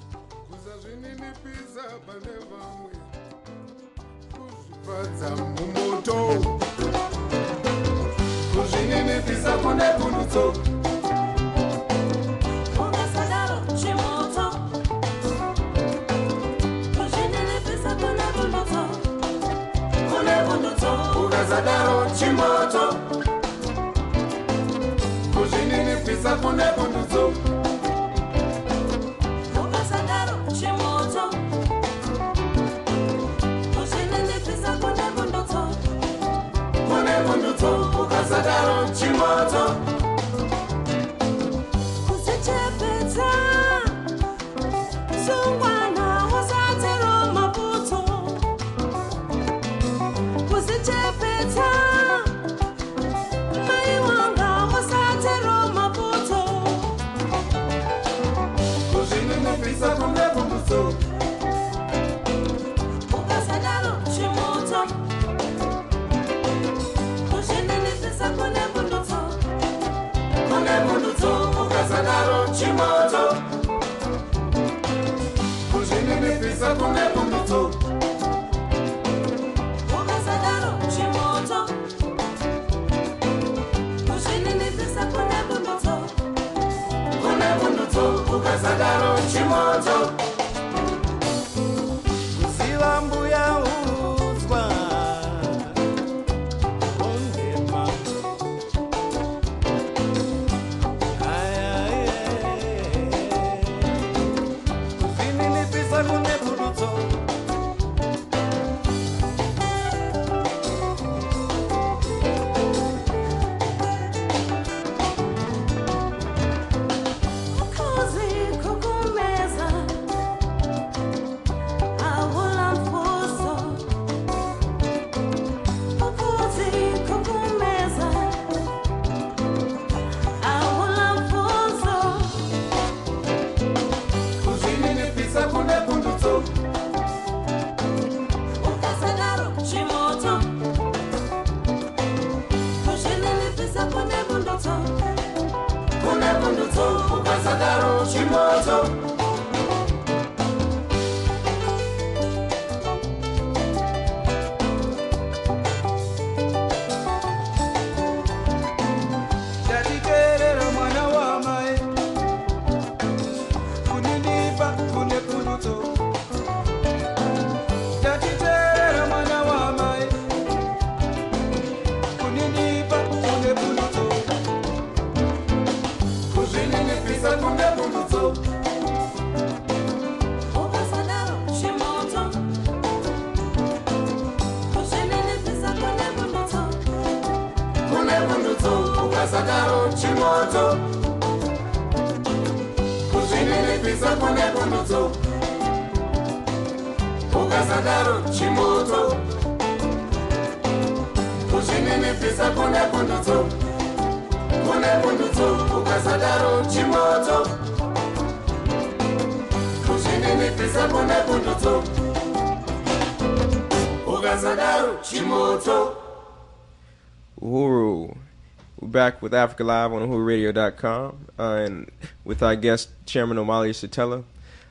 Uhuru. We're back with Africa Live on uhuru radio dot com uh, and with our guest, Chairman Omali Yeshitela.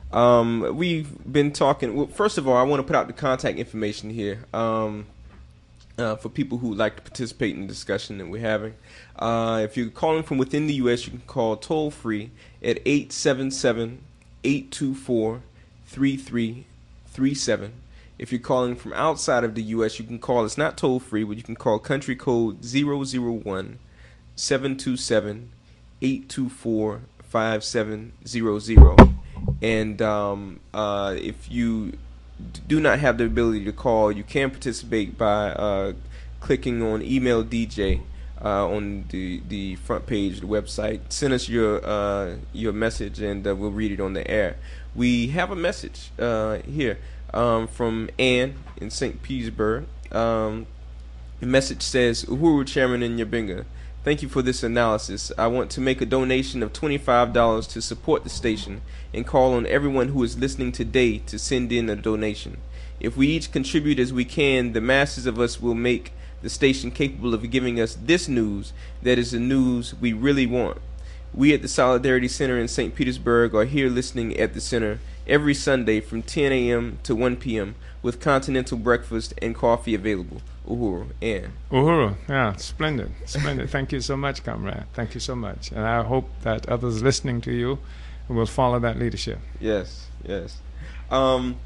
Um, we've been talking. Well, first of all, I want to put out the contact information here um, uh, for people who would like to participate in the discussion that we're having. Uh, if you're calling from within the U S, you can call toll free at eight seven seven, eight two four, three three three seven. If you're calling from outside of the U S, you can call. It's not toll free, but you can call country code zero zero one seven two seven eight two four five seven zero zero. And um, uh, if you d- do not have the ability to call, you can participate by uh, clicking on email D J uh, on the, the front page of the website. Send us your uh, your message, and uh, we'll read it on the air. We have a message uh, here. Um, from Ann in Saint Petersburg. Um, the message says, Uhuru Chairman and Nyabinga, thank you for this analysis. I want to make a donation of twenty-five dollars to support the station and call on everyone who is listening today to send in a donation. If we each contribute as we can, the masses of us will make the station capable of giving us this news that is the news we really want. We at the Solidarity Center in Saint Petersburg are here listening at the center every Sunday from ten a.m. to one p.m. with continental breakfast and coffee available. Uhuru, Ann. Uhuru, yeah, splendid, splendid. Thank you so much, comrade. Thank you so much. And I hope that others listening to you will follow that leadership. Yes, yes. Um,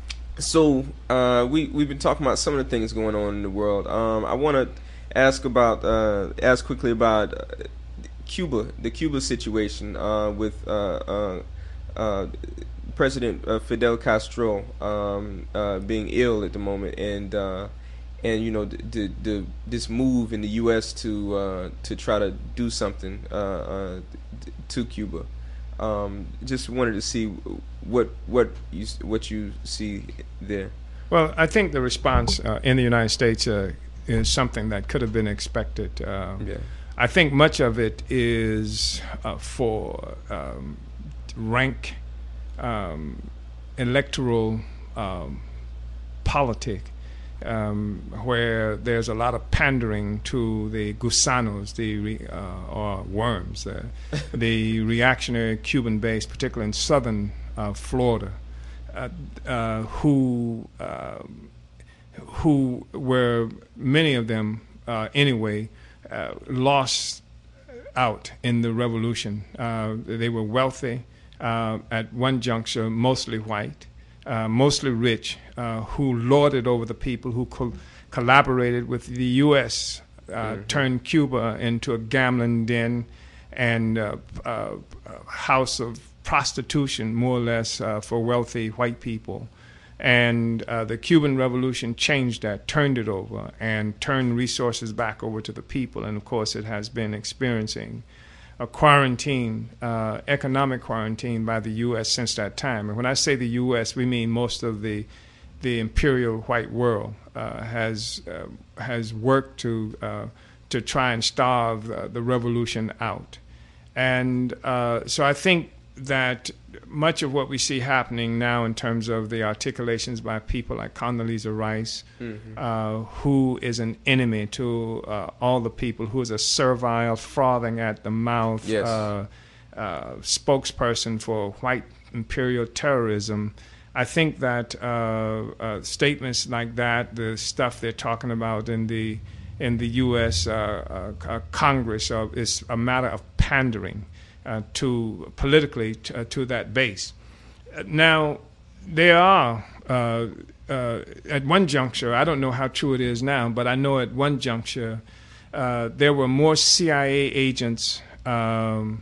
so uh, we, we've been talking about some of the things going on in the world. Um, I want to ask about, uh, ask quickly about uh, Cuba, the Cuba situation uh, with uh, uh, uh, President uh, Fidel Castro um, uh, being ill at the moment, and uh, and you know the, the, the this move in the U S to uh, to try to do something uh, uh, to Cuba. Um, just wanted to see what what you what you see there. Well, I think the response uh, in the United States uh, is something that could have been expected. Uh, Yeah. I think much of it is uh, for um, rank um, electoral um, politic, um, where there's a lot of pandering to the gusanos, the re, uh, or worms, uh, the reactionary Cuban base, particularly in southern uh, Florida, uh, uh, who uh, who were many of them uh, anyway. Uh, lost out in the revolution. Uh, they were wealthy uh, at one juncture, mostly white, uh, mostly rich, uh, who lorded over the people, who co- collaborated with the U S, uh, mm-hmm. turned Cuba into a gambling den and uh, uh, a house of prostitution, more or less, uh, for wealthy white people. And uh, the Cuban Revolution changed that, turned it over, and turned resources back over to the people. And, of course, it has been experiencing a quarantine, uh, economic quarantine by the U S since that time. And when I say the U S, we mean most of the the imperial white world uh, has uh, has worked to uh, to try and starve uh, the revolution out. And uh, so I think that much of what we see happening now in terms of the articulations by people like Condoleezza Rice, mm-hmm. uh, who is an enemy to uh, all the people, who is a servile, frothing at the mouth yes. uh, uh, spokesperson for white imperial terrorism. I think that uh, uh, statements like that, the stuff they're talking about in the in the U S uh, uh, Congress, uh, is a matter of pandering Uh, to politically t- uh, to that base. Uh, now, there are, uh, uh, at one juncture, I don't know how true it is now, but I know at one juncture uh, there were more C I A agents um,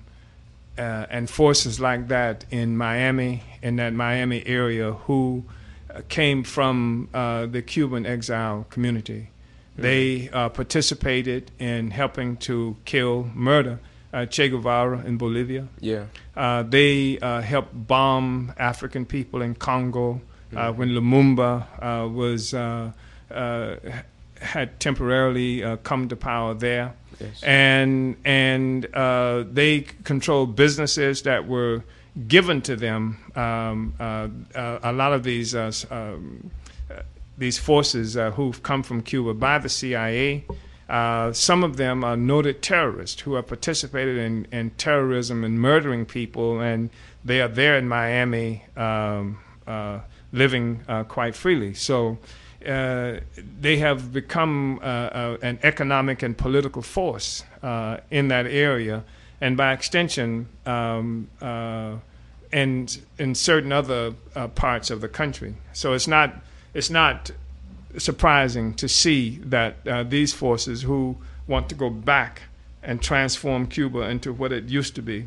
uh, and forces like that in Miami, in that Miami area, who uh, came from uh, the Cuban exile community. Mm-hmm. They uh, participated in helping to kill, murder, Uh, Che Guevara in Bolivia. Yeah. Uh, they uh, helped bomb African people in Congo uh, mm-hmm. when Lumumba uh, was uh, uh, had temporarily uh, come to power there. Yes. And and uh, they controlled businesses that were given to them. Um, uh, uh, a lot of these uh, um, uh, these forces uh, who've come from Cuba by the C I A. Uh, some of them are noted terrorists who have participated in, in terrorism and murdering people, and they are there in Miami um, uh, living uh, quite freely. So uh, they have become uh, uh, an economic and political force uh, in that area, and by extension, um, uh, and in certain other uh, parts of the country. So it's not it's not surprising to see that uh, these forces who want to go back and transform Cuba into what it used to be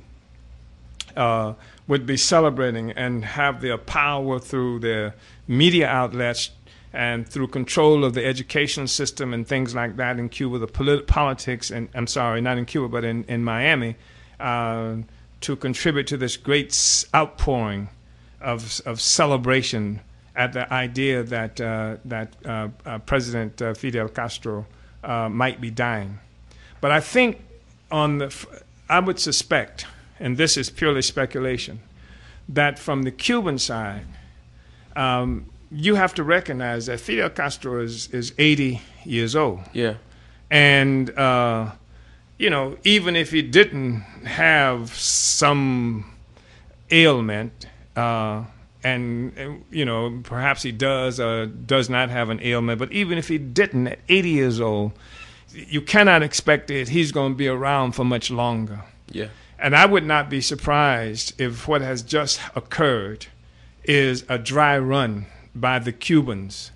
uh, would be celebrating and have their power through their media outlets and through control of the education system and things like that in Cuba, the polit- politics, and I'm sorry, not in Cuba, but in, in Miami, uh, to contribute to this great outpouring of, of celebration at the idea that, uh, that uh, uh, President uh, Fidel Castro uh, might be dying. But I think on the, I would suspect, and this is purely speculation, that from the Cuban side, um, you have to recognize that Fidel Castro is, is eighty years old. Yeah. And, uh, you know, even if he didn't have some ailment, uh, and, and, you know, perhaps he does or does not have an ailment, but even if he didn't, at eighty years old, you cannot expect that he's going to be around for much longer. Yeah. And I would not be surprised if what has just occurred is a dry run by the Cubans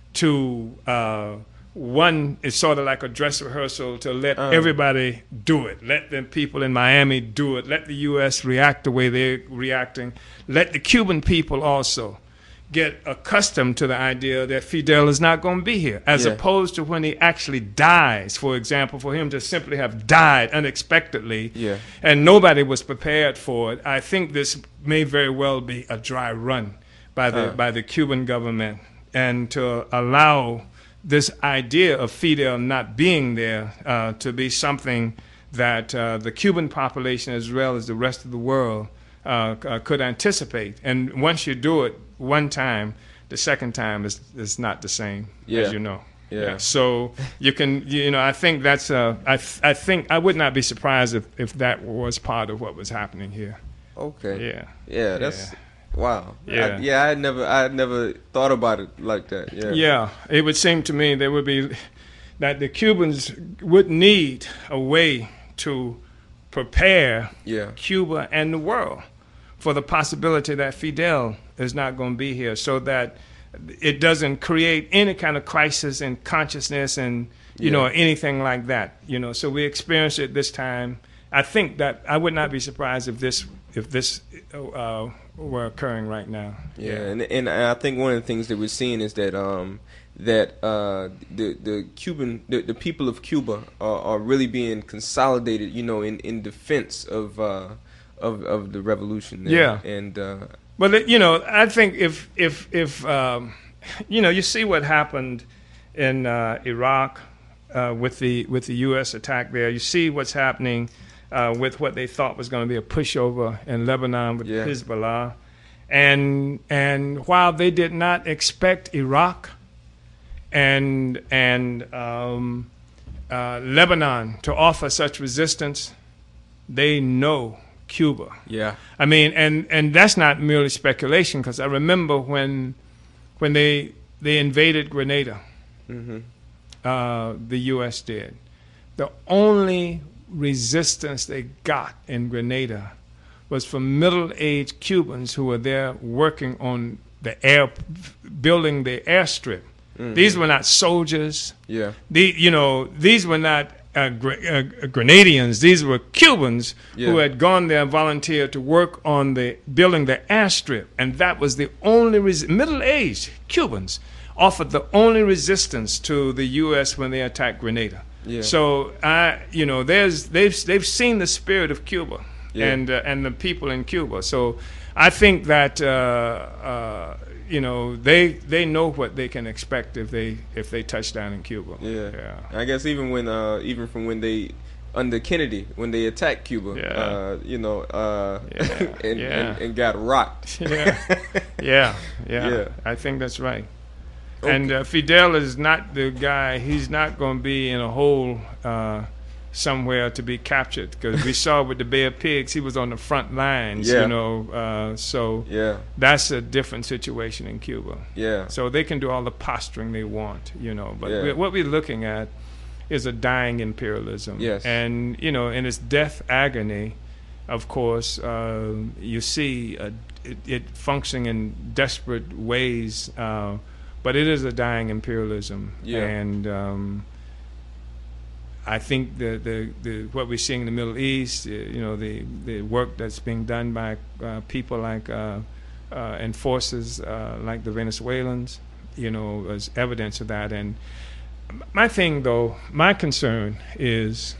to, uh, one, it's sort of like a dress rehearsal to let Uh. everybody do it. Let the people in Miami do it. Let the U S react the way they're reacting. Let the Cuban people also get accustomed to the idea that Fidel is not going to be here, as Yeah. opposed to when he actually dies, for example, for him to simply have died unexpectedly, Yeah. and nobody was prepared for it. I think this may very well be a dry run by the, Uh. by the Cuban government, and to allow this idea of Fidel not being there uh, to be something that uh, the Cuban population, as well as the rest of the world, uh, uh, could anticipate. And once you do it one time, the second time is is not the same, Yeah. as you know. Yeah. So you can, you know, I think that's, uh, I, th- I think, I would not be surprised if, if that was part of what was happening here. Okay. Yeah. Yeah, that's Yeah. wow. Yeah. I, yeah, I had never I had never thought about it like that. Yeah. Yeah, it would seem to me there would be that the Cubans would need a way to prepare Yeah. Cuba and the world for the possibility that Fidel is not going to be here, so that it doesn't create any kind of crisis in consciousness and, you Yeah. know, anything like that. You know, so we experienced it this time. I think that I would not be surprised if this if this uh, were occurring right now. Yeah, and and I think one of the things that we're seeing is that um that uh the the Cuban the, the people of Cuba are, are really being consolidated, you know, in, in defense of uh of of the revolution there. Yeah. And uh But you know, I think if if if um, you know, you see what happened in uh, Iraq uh, with the with the U S attack there. You see what's happening uh, with what they thought was going to be a pushover in Lebanon with Yeah. Hezbollah, and and while they did not expect Iraq and and um, uh, Lebanon to offer such resistance, they know Cuba. yeah. I mean, and, and that's not merely speculation, because I remember when when they they invaded Grenada, Mhm. uh, the U S did. The only resistance they got in Grenada was from middle-aged Cubans who were there working on the air, building the airstrip. Mhm. These were not soldiers. Yeah. The you know these were not uh, Gre- uh, Grenadians. These were Cubans Yeah. who had gone there and volunteered to work on the building the airstrip, and that was the only res- middle-aged Cubans offered the only resistance to the U S when they attacked Grenada. Yeah. So I, you know, there's they've they've seen the spirit of Cuba Yeah. and uh, and the people in Cuba. So I think that uh, uh, you know they they know what they can expect if they if they touch down in Cuba. Yeah. Yeah. I guess even when uh even from when they under Kennedy when they attacked Cuba, Yeah. uh, you know, uh Yeah. and, Yeah. and and got rocked. Yeah. yeah, yeah, Yeah. I think that's right. Okay. And uh, Fidel is not the guy. He's not going to be in a hole uh, somewhere to be captured, because we saw with the Bay of Pigs, he was on the front lines. Yeah. You know, uh, so Yeah. that's a different situation in Cuba. Yeah. So they can do all the posturing they want, you know. But Yeah. we, what we're looking at is a dying imperialism. Yes. And, you know, in its death agony, of course, uh, you see uh, it, it functioning in desperate ways, uh, but it is a dying imperialism. Yeah. And um, I think the, the, the what we're seeing in the Middle East, uh, you know, the, the work that's being done by uh, people like uh, uh, and forces uh, like the Venezuelans, you know, is evidence of that. And my thing, though, my concern is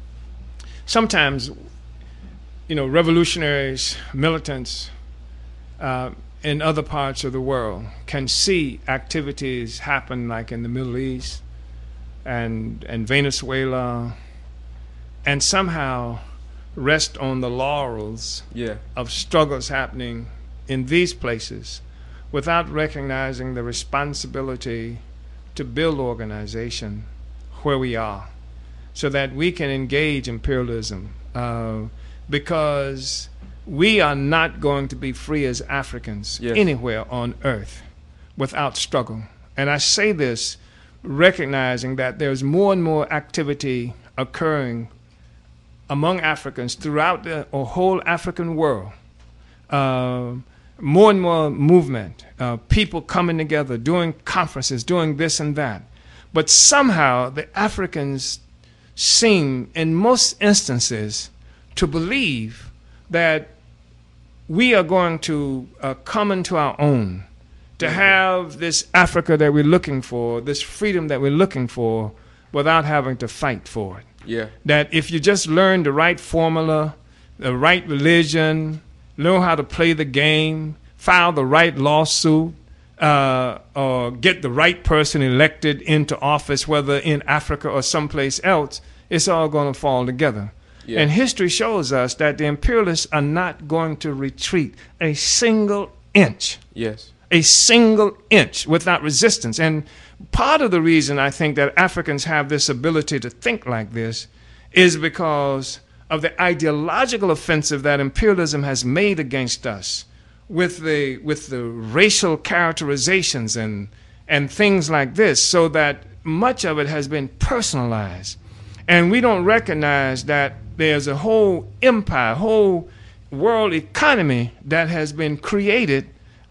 sometimes, you know, revolutionaries, militants uh, in other parts of the world can see activities happen like in the Middle East and and Venezuela, and somehow rest on the laurels Yeah. of struggles happening in these places without recognizing the responsibility to build organization where we are so that we can engage imperialism, uh, because we are not going to be free as Africans Yes. anywhere on earth without struggle. And I say this recognizing that there's more and more activity occurring among Africans throughout the uh, whole African world. Uh, more and more movement, uh, people coming together, doing conferences, doing this and that. But somehow the Africans seem, in most instances, to believe that we are going to uh, come into our own, to have this Africa that we're looking for, this freedom that we're looking for, without having to fight for it. Yeah. That if you just learn the right formula, the right religion, know how to play the game, file the right lawsuit, uh, or get the right person elected into office, whether in Africa or someplace else, it's all going to fall together. Yeah. And history shows us that the imperialists are not going to retreat a single inch. Yes. A single inch without resistance. And part of the reason I think that Africans have this ability to think like this is because of the ideological offensive that imperialism has made against us with the with the racial characterizations and and things like this, so that much of it has been personalized. And we don't recognize that there's a whole empire, whole world economy that has been created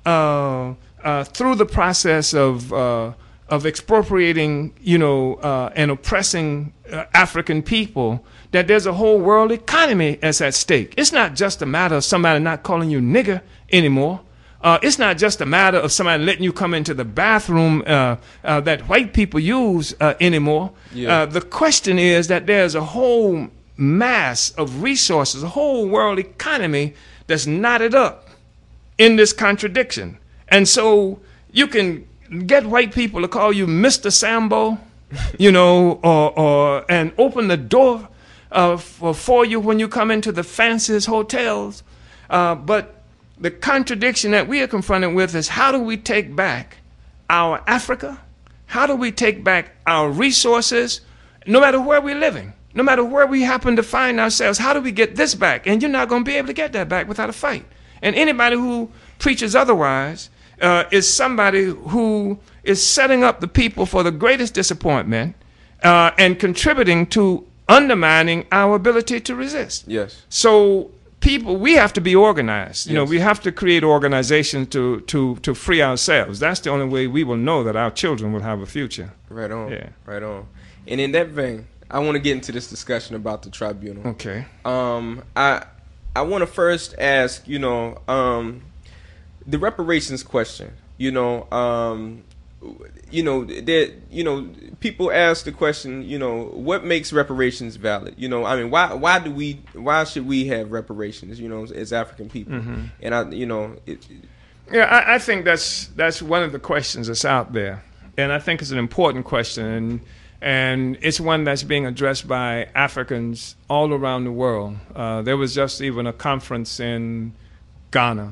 Uh, uh, through the process of uh, of expropriating, you know, uh, and oppressing uh, African people, that there's a whole world economy that's at stake. It's not just a matter of somebody not calling you nigger anymore. Uh, it's not just a matter of somebody letting you come into the bathroom uh, uh, that white people use uh, anymore. Yeah. Uh, the question is that there's a whole mass of resources, a whole world economy that's knotted up in this contradiction. And so you can get white people to call you Mister Sambo, you know, or, or and open the door uh, for, for you when you come into the fanciest hotels. Uh, but the contradiction that we are confronted with is, how do we take back our Africa? How do we take back our resources, no matter where we're living, no matter where we happen to find ourselves? How do we get this back? And you're not going to be able to get that back without a fight. And anybody who preaches otherwise uh, is somebody who is setting up the people for the greatest disappointment uh, and contributing to undermining our ability to resist. Yes. So people, we have to be organized. You Yes. know, we have to create organizations to, to, to free ourselves. That's the only way we will know that our children will have a future. Right on. Yeah. Right on. And in that vein, I want to get into this discussion about the tribunal. Okay. Um, I I want to first ask, you know, um, the reparations question. You know, um, you know that you know people ask the question. You know, what makes reparations valid? You know, I mean, why why do we why should we have reparations? You know, as African people, Mm-hmm. and I, you know, it, Yeah, I, I think that's that's one of the questions that's out there, and I think it's an important question, and and it's one that's being addressed by Africans all around the world. Uh, there was just even a conference in Ghana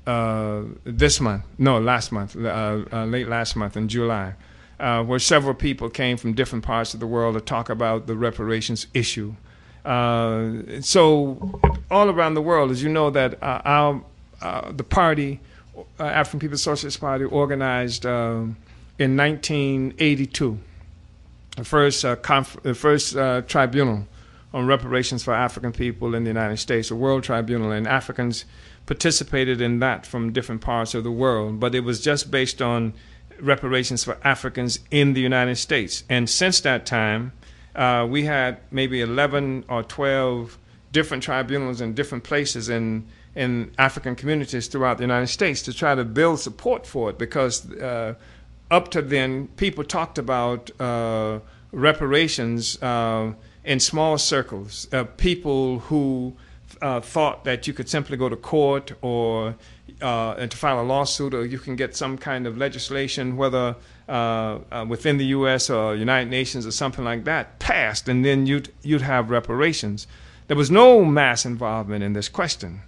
uh, this month, no, last month, uh, uh, late last month in July, uh, where several people came from different parts of the world to talk about the reparations issue. Uh, so all around the world, as you know, that uh, our uh, the party, uh, African People's Socialist Party, organized uh, in nineteen eighty-two. The first uh, conf- the first uh, tribunal on reparations for African people in the United States, a world tribunal, and Africans participated in that from different parts of the world, but it was just based on reparations for Africans in the United States. And since that time, uh, we had maybe eleven or twelve different tribunals in different places in, in African communities throughout the United States to try to build support for it, because uh, up to then, people talked about uh, reparations uh, in small circles, uh, people who uh, thought that you could simply go to court or uh, and to file a lawsuit, or you can get some kind of legislation, whether uh, uh, within the U S or United Nations or something like that, passed, and then you'd, you'd have reparations. There was no mass involvement in this question.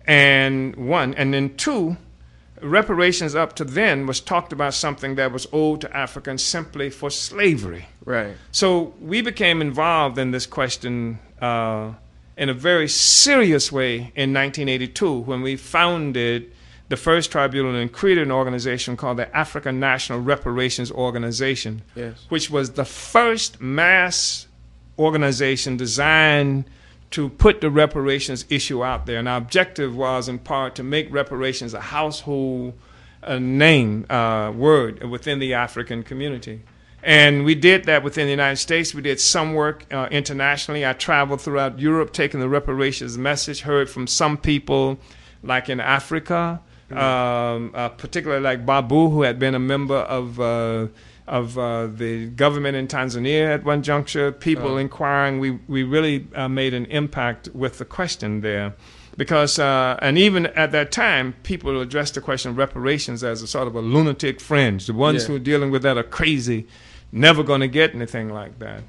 And one, and then two, reparations up to then was talked about something that was owed to Africans simply for slavery. Right. So we became involved in this question uh, in a very serious way in nineteen eighty-two when we founded the first tribunal and created an organization called the African National Reparations Organization, Yes. which was the first mass organization designed to put the reparations issue out there. And our objective was, in part, to make reparations a household uh, name, uh, word within the African community. And we did that within the United States. We did some work uh, internationally. I traveled throughout Europe taking the reparations message, heard from some people, like in Africa, mm-hmm. um, uh, particularly like Babu, who had been a member of uh, of uh, the government in Tanzania at one juncture, people oh. inquiring. We, we really uh, made an impact with the question there. Because, uh, and even at that time, people addressed the question of reparations as a sort of a lunatic fringe. The ones yeah. who are dealing with that are crazy, never going to get anything like that.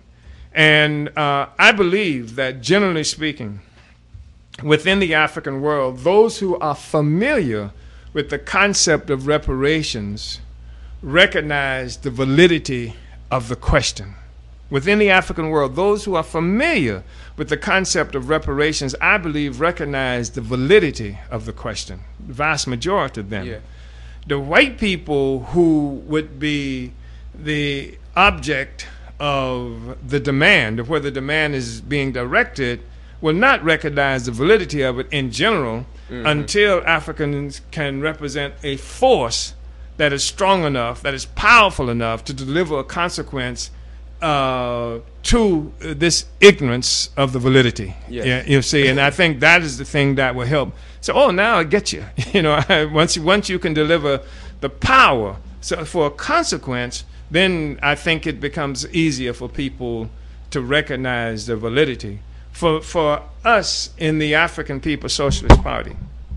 And uh, I believe that, generally speaking, within the African world, those who are familiar with the concept of reparations recognize the validity of the question. Within the African world, those who are familiar with the concept of reparations, I believe, recognize the validity of the question, the vast majority of them. Yeah. The white people who would be the object of the demand, of where the demand is being directed, will not recognize the validity of it in general mm-hmm. until Africans can represent a force that is strong enough, that is powerful enough to deliver a consequence uh, to this ignorance of the validity. Yes. Yeah, you see, and I think that is the thing that will help. So, oh, now I get you. You know, once you, once you can deliver the power so for a consequence, then I think it becomes easier for people to recognize the validity. For for us in the African People's Socialist Party,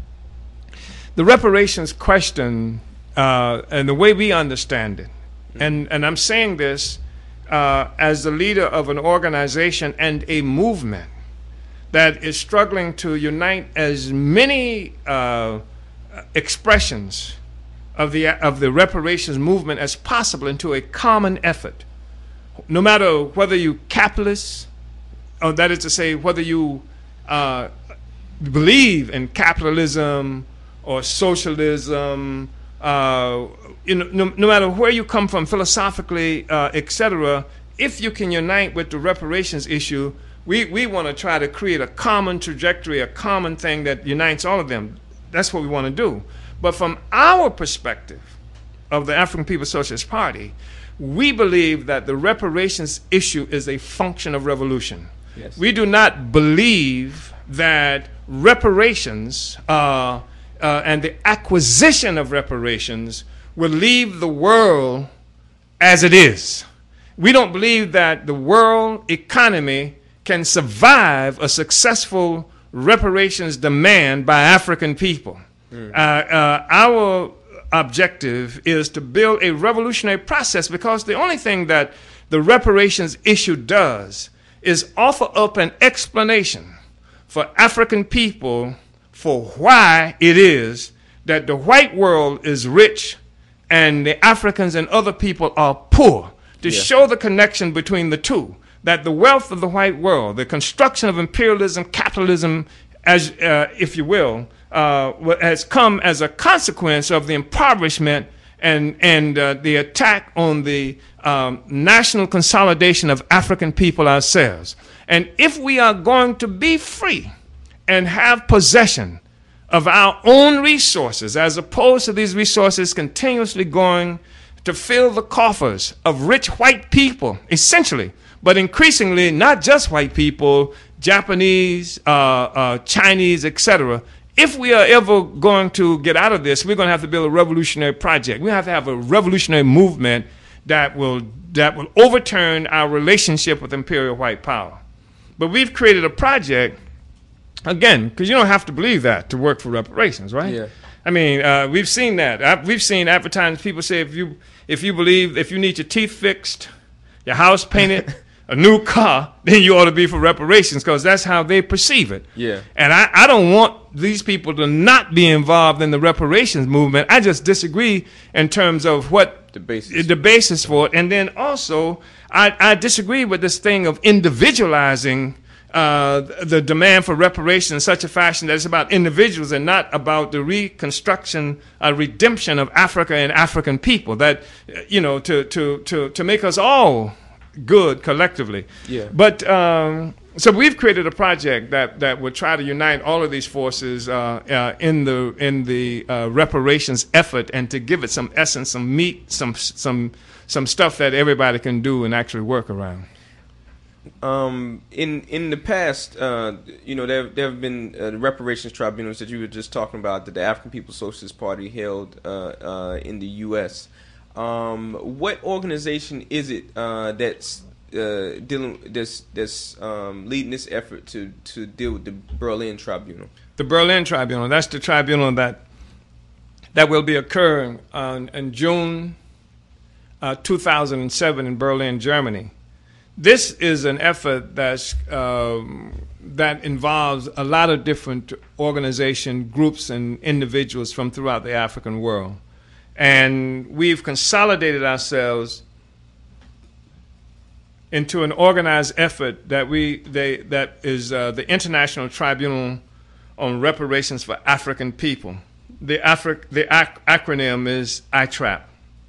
the reparations question, uh, and the way we understand it, mm-hmm. and, and I'm saying this uh, as the leader of an organization and a movement that is struggling to unite as many uh, expressions of the of the reparations movement as possible into a common effort. No matter whether you capitalist, or that is to say, whether you uh, believe in capitalism or socialism, uh, you know, no, no matter where you come from philosophically, uh, et cetera, if you can unite with the reparations issue, we, we want to try to create a common trajectory, a common thing that unites all of them. That's what we want to do. But from our perspective of the African People's Socialist Party, we believe that the reparations issue is a function of revolution. Yes. We do not believe that reparations uh, uh, and the acquisition of reparations will leave the world as it is. We don't believe that the world economy can survive a successful reparations demand by African people. Mm. Uh, uh, our objective is to build a revolutionary process, because the only thing that the reparations issue does is offer up an explanation for African people for why it is that the white world is rich and the Africans and other people are poor, to yeah. show the connection between the two, that the wealth of the white world, the construction of imperialism, capitalism, as uh, if you will, uh, has come as a consequence of the impoverishment and and uh, the attack on the um, national consolidation of African people ourselves. And if we are going to be free and have possession of our own resources, as opposed to these resources continuously going to fill the coffers of rich white people, essentially, but increasingly not just white people, Japanese, uh, uh, Chinese, et cetera. If we are ever going to get out of this, we're going to have to build a revolutionary project. We have to have a revolutionary movement that will that will overturn our relationship with imperial white power. But we've created a project, again, because you don't have to believe that to work for reparations, right? Yeah. I mean, uh, we've seen that. Uh, we've seen advertisements. People say if you if you believe if you need your teeth fixed, your house painted, a new car, then you ought to be for reparations, because that's how they perceive it. Yeah. And I, I don't want these people to not be involved in the reparations movement. I just disagree in terms of what The basis. the basis for it. And then also, I, I disagree with this thing of individualizing uh, the demand for reparations in such a fashion that it's about individuals and not about the reconstruction, uh, redemption of Africa and African people. That, you know, to to to to make us all good collectively. Yeah. But um, so we've created a project that that would try to unite all of these forces uh, uh, in the in the uh, reparations effort, and to give it some essence, some meat, some some some stuff that everybody can do and actually work around. Um, in in the past, uh, you know, there there have been uh, reparations tribunals that you were just talking about that the African People's Socialist Party held uh, uh, in the U S Um, what organization is it uh, that's uh, dealing that's that's um, leading this effort to to deal with the Berlin Tribunal? The Berlin Tribunal. That's the tribunal that that will be occurring on, in June uh, two thousand seven in Berlin, Germany. This is an effort that's um, that involves a lot of different organization groups and individuals from throughout the African world. And we've consolidated ourselves into an organized effort that we they that is uh, the International Tribunal on Reparations for African People. The Afri- the ac- acronym is I TRAP.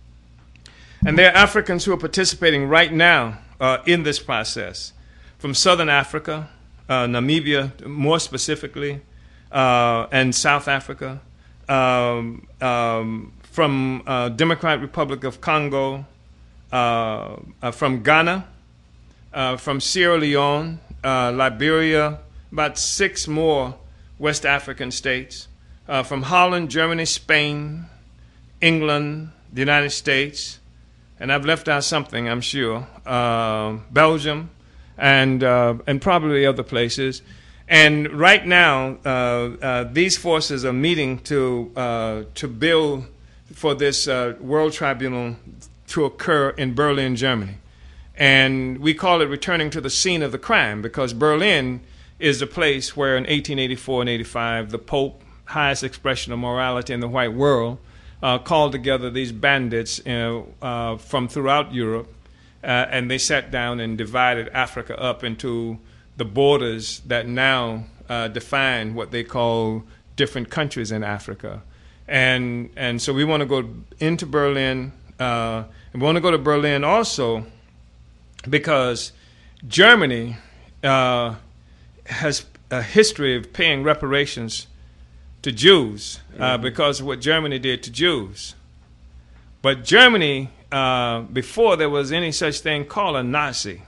And there are Africans who are participating right now uh, in this process, from Southern Africa, uh, Namibia more specifically, uh, and South Africa. Um, um, from uh, Democratic Republic of Congo, uh, uh, from Ghana, uh, from Sierra Leone, uh, Liberia, about six more West African states, uh, from Holland, Germany, Spain, England, the United States, and I've left out something, I'm sure, uh, Belgium, and uh, and probably other places. And right now, uh, uh, these forces are meeting to uh, to build for this uh, World Tribunal to occur in Berlin, Germany. And we call it returning to the scene of the crime, because Berlin is the place where in eighteen eighty-four and eighty-five, the Pope, highest expression of morality in the white world, uh, called together these bandits you know, uh, from throughout Europe, uh, and they sat down and divided Africa up into the borders that now uh, define what they call different countries in Africa. And and so we want to go into Berlin. Uh, and we want to go to Berlin also because Germany uh, has a history of paying reparations to Jews uh, mm-hmm. because of what Germany did to Jews. But Germany, uh, before there was any such thing called a Nazi,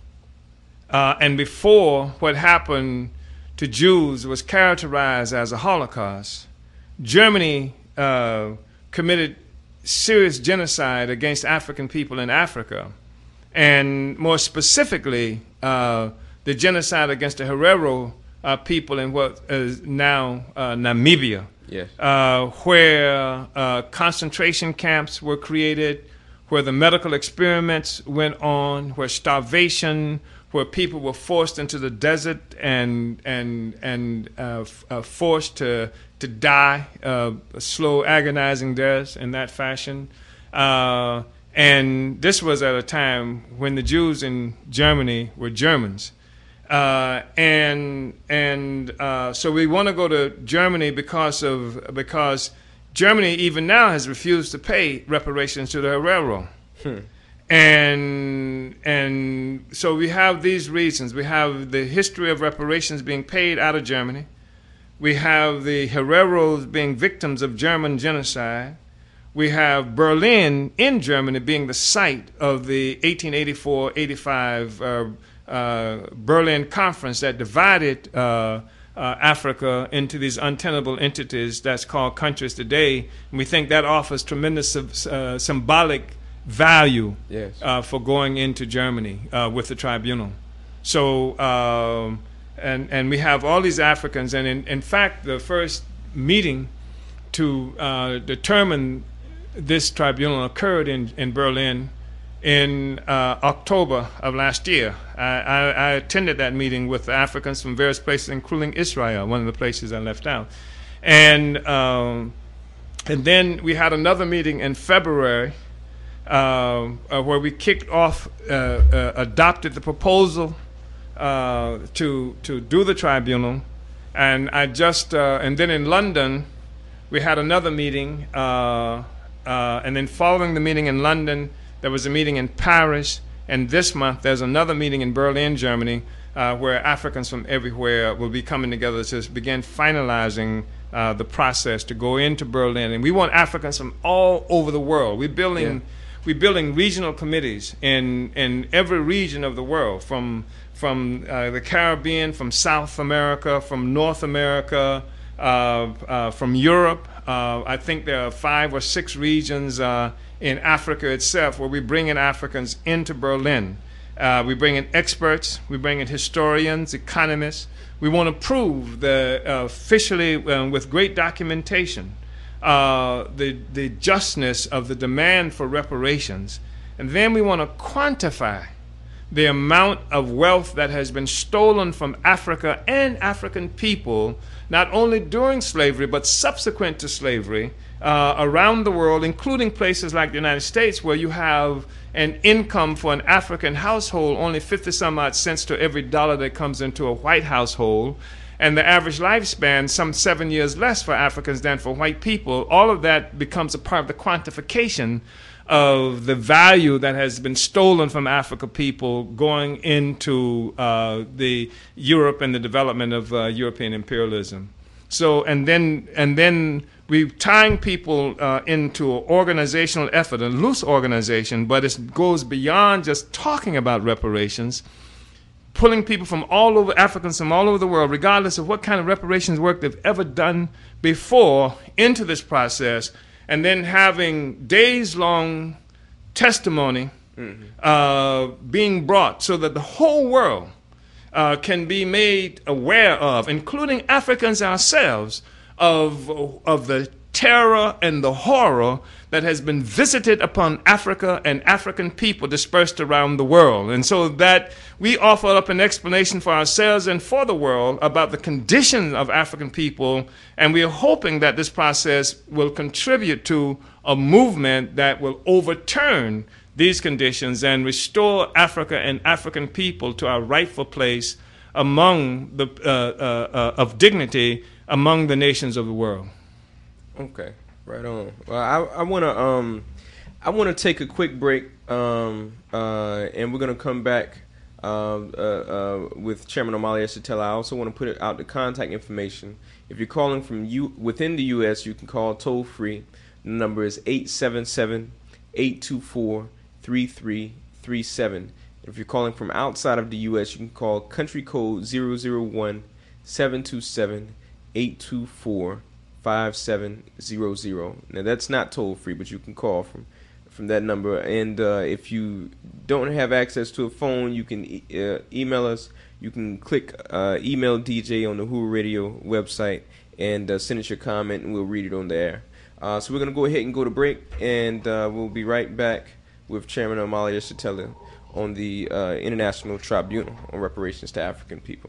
uh, and before what happened to Jews was characterized as a Holocaust, Germany uh, committed serious genocide against African people in Africa, and more specifically, uh, the genocide against the Herero uh, people in what is now uh, Namibia, yes. uh, where uh, concentration camps were created, where the medical experiments went on, where starvation, where people were forced into the desert and and and uh, f- uh, forced to to die uh, slow, agonizing deaths in that fashion. Uh, and this was at a time when the Jews in Germany were Germans. Uh, and and uh, so we want to go to Germany because of because Germany even now has refused to pay reparations to the Herero. Hmm. And and so we have these reasons. We have the history of reparations being paid out of Germany. We have the Hereros being victims of German genocide. We have Berlin in Germany being the site of the eighteen eighty-four eighty-five uh, uh, Berlin Conference that divided uh, uh, Africa into these untenable entities that's called countries today. And we think that offers tremendous uh, symbolic value yes. uh, for going into Germany uh, with the tribunal. So, um, and and we have all these Africans, and in, in fact, the first meeting to uh, determine this tribunal occurred in, in Berlin in uh, October of last year. I, I, I attended that meeting with Africans from various places, including Israel, one of the places I left out. And, um, and then we had another meeting in February Uh, uh, where we kicked off, uh, uh, adopted the proposal uh, to to do the tribunal, and I just uh, and then in London we had another meeting, uh, uh, and then following the meeting in London there was a meeting in Paris, and this month there's another meeting in Berlin, Germany, uh, where Africans from everywhere will be coming together to begin finalizing uh, the process to go into Berlin, and we want Africans from all over the world. We're building. Yeah. We're building regional committees in, in every region of the world, from from uh, the Caribbean, from South America, from North America, uh, uh, from Europe. Uh, I think there are five or six regions uh, in Africa itself where we bring in Africans into Berlin. Uh, we bring in experts, we bring in historians, economists. We want to prove the uh, officially uh, with great documentation Uh, the, the justness of the demand for reparations. And then we want to quantify the amount of wealth that has been stolen from Africa and African people, not only during slavery, but subsequent to slavery, uh, around the world, including places like the United States, where you have an income for an African household only fifty some odd cents to every dollar that comes into a white household. And the average lifespan, some seven years less for Africans than for white people. All of that becomes a part of the quantification of the value that has been stolen from African people going into uh, the Europe and the development of uh, European imperialism. So, and then, and then we're tying people uh, into an organizational effort, a loose organization, but it goes beyond just talking about reparations, pulling people from all over, Africans from all over the world, regardless of what kind of reparations work they've ever done before, into this process, and then having days-long testimony mm-hmm. uh, being brought so that the whole world uh, can be made aware of, including Africans ourselves, of, of the terror and the horror that has been visited upon Africa and African people dispersed around the world. And so that we offer up an explanation for ourselves and for the world about the condition of African people, and we are hoping that this process will contribute to a movement that will overturn these conditions and restore Africa and African people to our rightful place among the uh, uh, uh, of dignity among the nations of the world. Okay, right on. Well, I, I wanna um, I wanna take a quick break, um, uh, and we're gonna come back uh, uh, uh, with Chairman Omali Yeshitela. I also want to put it out the contact information. If you're calling from you within the U S, you can call toll free. The number is eight seven seven, eight two four, three three three seven. If you're calling from outside of the U S, you can call country code zero zero one, seven two seven, eight two four, five seven zero zero. Now that's not toll free, but you can call from from that number. And uh, if you don't have access to a phone, you can e- uh, email us. You can click uh, email D J on the Who Radio website and uh, send us your comment, and we'll read it on the air. Uh, so we're going to go ahead and go to break, and uh, we'll be right back with Chairman Omali Yeshitela on the uh, International Tribunal on Reparations to African People.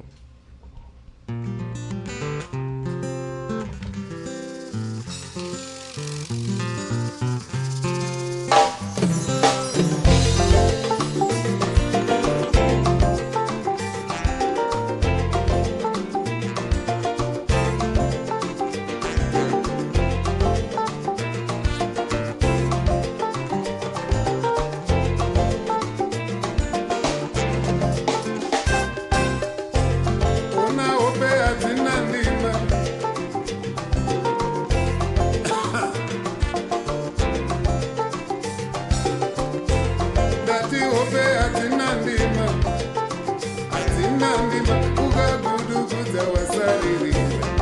guza wasariri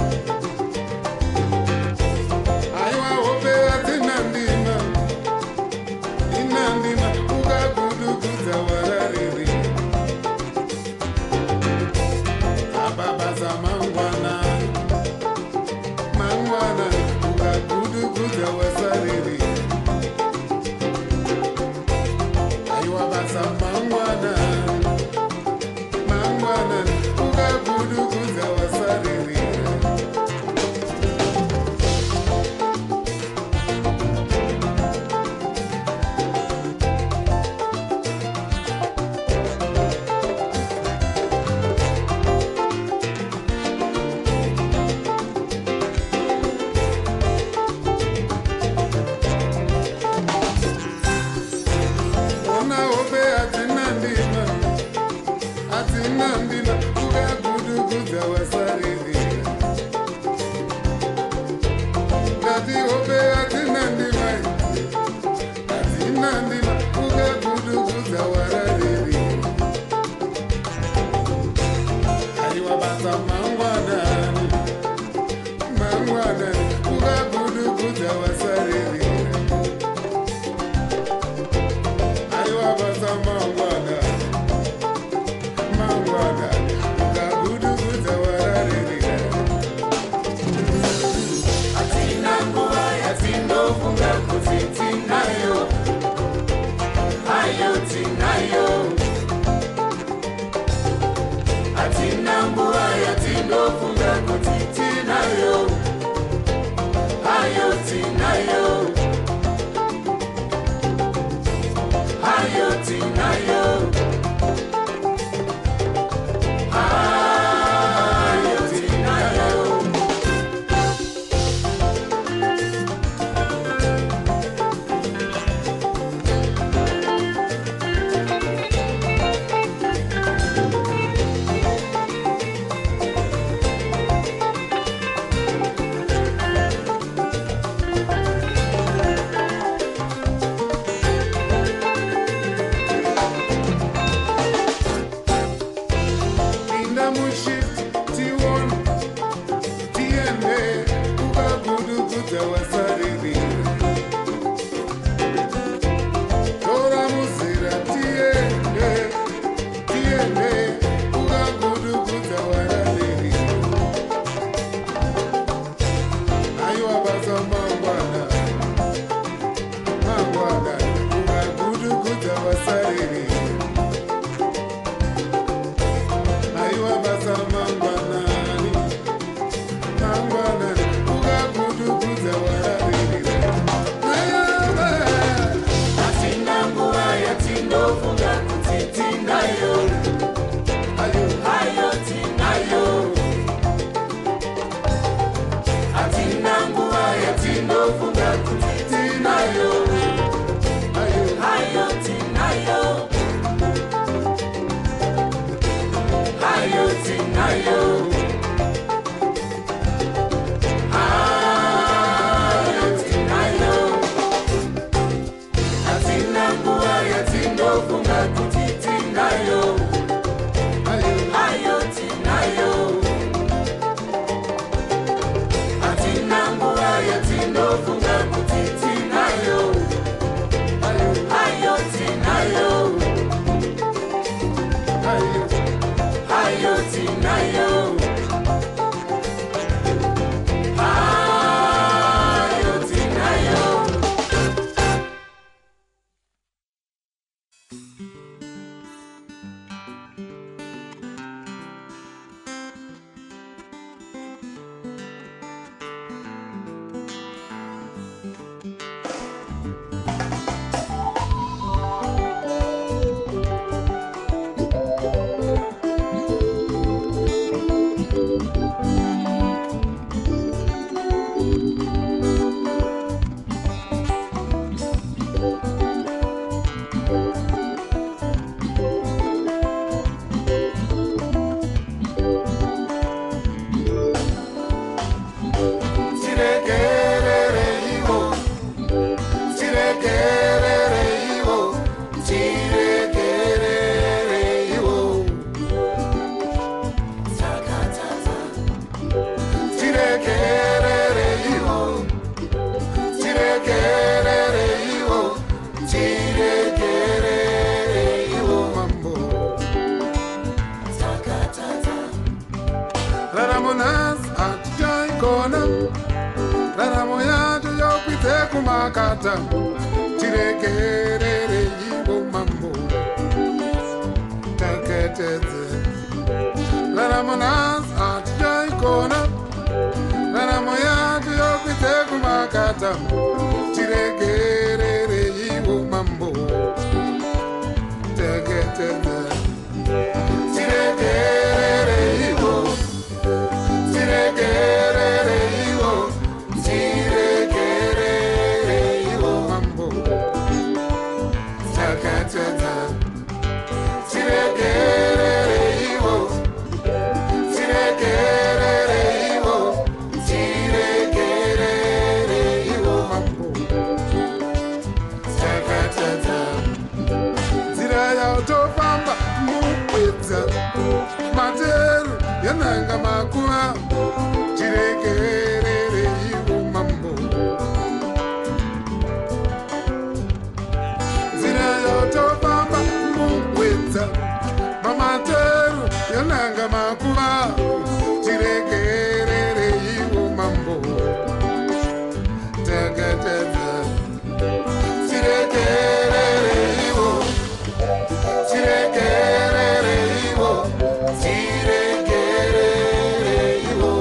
aiwa hope atina ndima ina ndima ukagudu guza warariri ababasa mangwana mangwana ukagudu guza wasariri aiwa basa mangwana mangwana ukagudu guza wasariri ona hope atina ndima atina ndima ukagudu guza wasariri ngati hope atina ndima atina ndima ukagudu guza warariri aiwa basa mangwana mangwana ukagudu guza wasariri aiwa basa mangwana mangwana ukagudu guza warariri atina nguva yatindofunga kuti tinayo ayo tinayo atina nguva yatindofunga kuti tinayo ayo tinayo ayo tinayo ayo tinayo ina mushit tiwon tiene ukagudu guza wasariri tora muzira tiene tiene ukagudu guza warariri aiwa basa mangwana mangwana ukagudu guza wasariri aiwa basa mangwanani mangwanani ukagudu guza warariri atina nguva yatindofunga kuti tinayo ayo ayo tinayo atina nguva yatindofunga kuti tinayo ayo ayo tinayo ayo tinayo ayo tinayo atina nguva yatindofunga kuti tinayo ayo ayo tinayo atina nguva yatindofunga kuti tinayo ayo ayo tinayo ayo ayo tinayo ayo tinayo Raramonas atijai kona Raramo yajo yokwite kumakata Tirekerere yibo mambo Taketeze Raramonas atijai kona Raramo yajo yokwite kumakata Tirekerere yibo mambo Taketeze Tirekerere yibo Tirekerere yibo Tirekerere yibo mambo Takatata Tirekerere yibo Tirekerere yibo Tirekerere yibo mambo Takatata Ziraya utofamba mukwidza materu yananga makuva tirekerere ivo mambo nzira yotofamba mukwidza mamateru yananga makuva tirekerere ivo mambo takatadza tirekerere ivo tirekerere ivo tirekerere ivo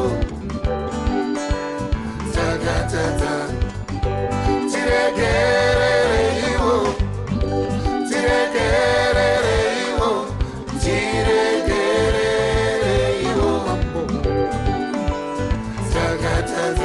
takatata tirekerere ivo tirekerere ivo tirekerere ivo mambo takatata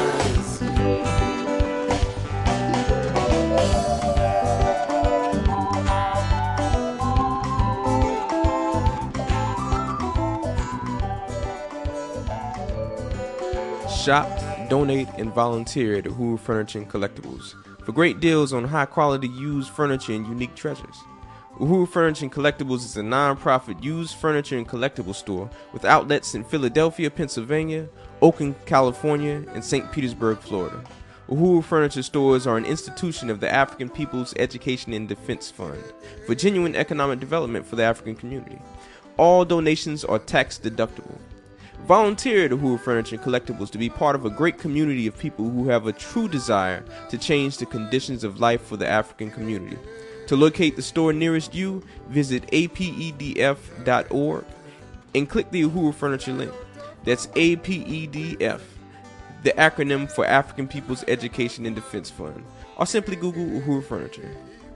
Shop, donate, and volunteer at Uhuru Furniture and Collectibles for great deals on high-quality used furniture and unique treasures. Uhuru Furniture and Collectibles is a non-profit used furniture and collectible store with outlets in Philadelphia, Pennsylvania, Oakland, California, and Saint Petersburg, Florida. Uhuru Furniture stores are an institution of the African People's Education and Defense Fund for genuine economic development for the African community. All donations are tax deductible. Volunteer at Uhuru Furniture and Collectibles to be part of a great community of people who have a true desire to change the conditions of life for the African community. To locate the store nearest you, visit A P E D F dot org and click the Uhuru Furniture link. That's A P E D F, the acronym for African People's Education and Defense Fund, or simply Google Uhuru Furniture.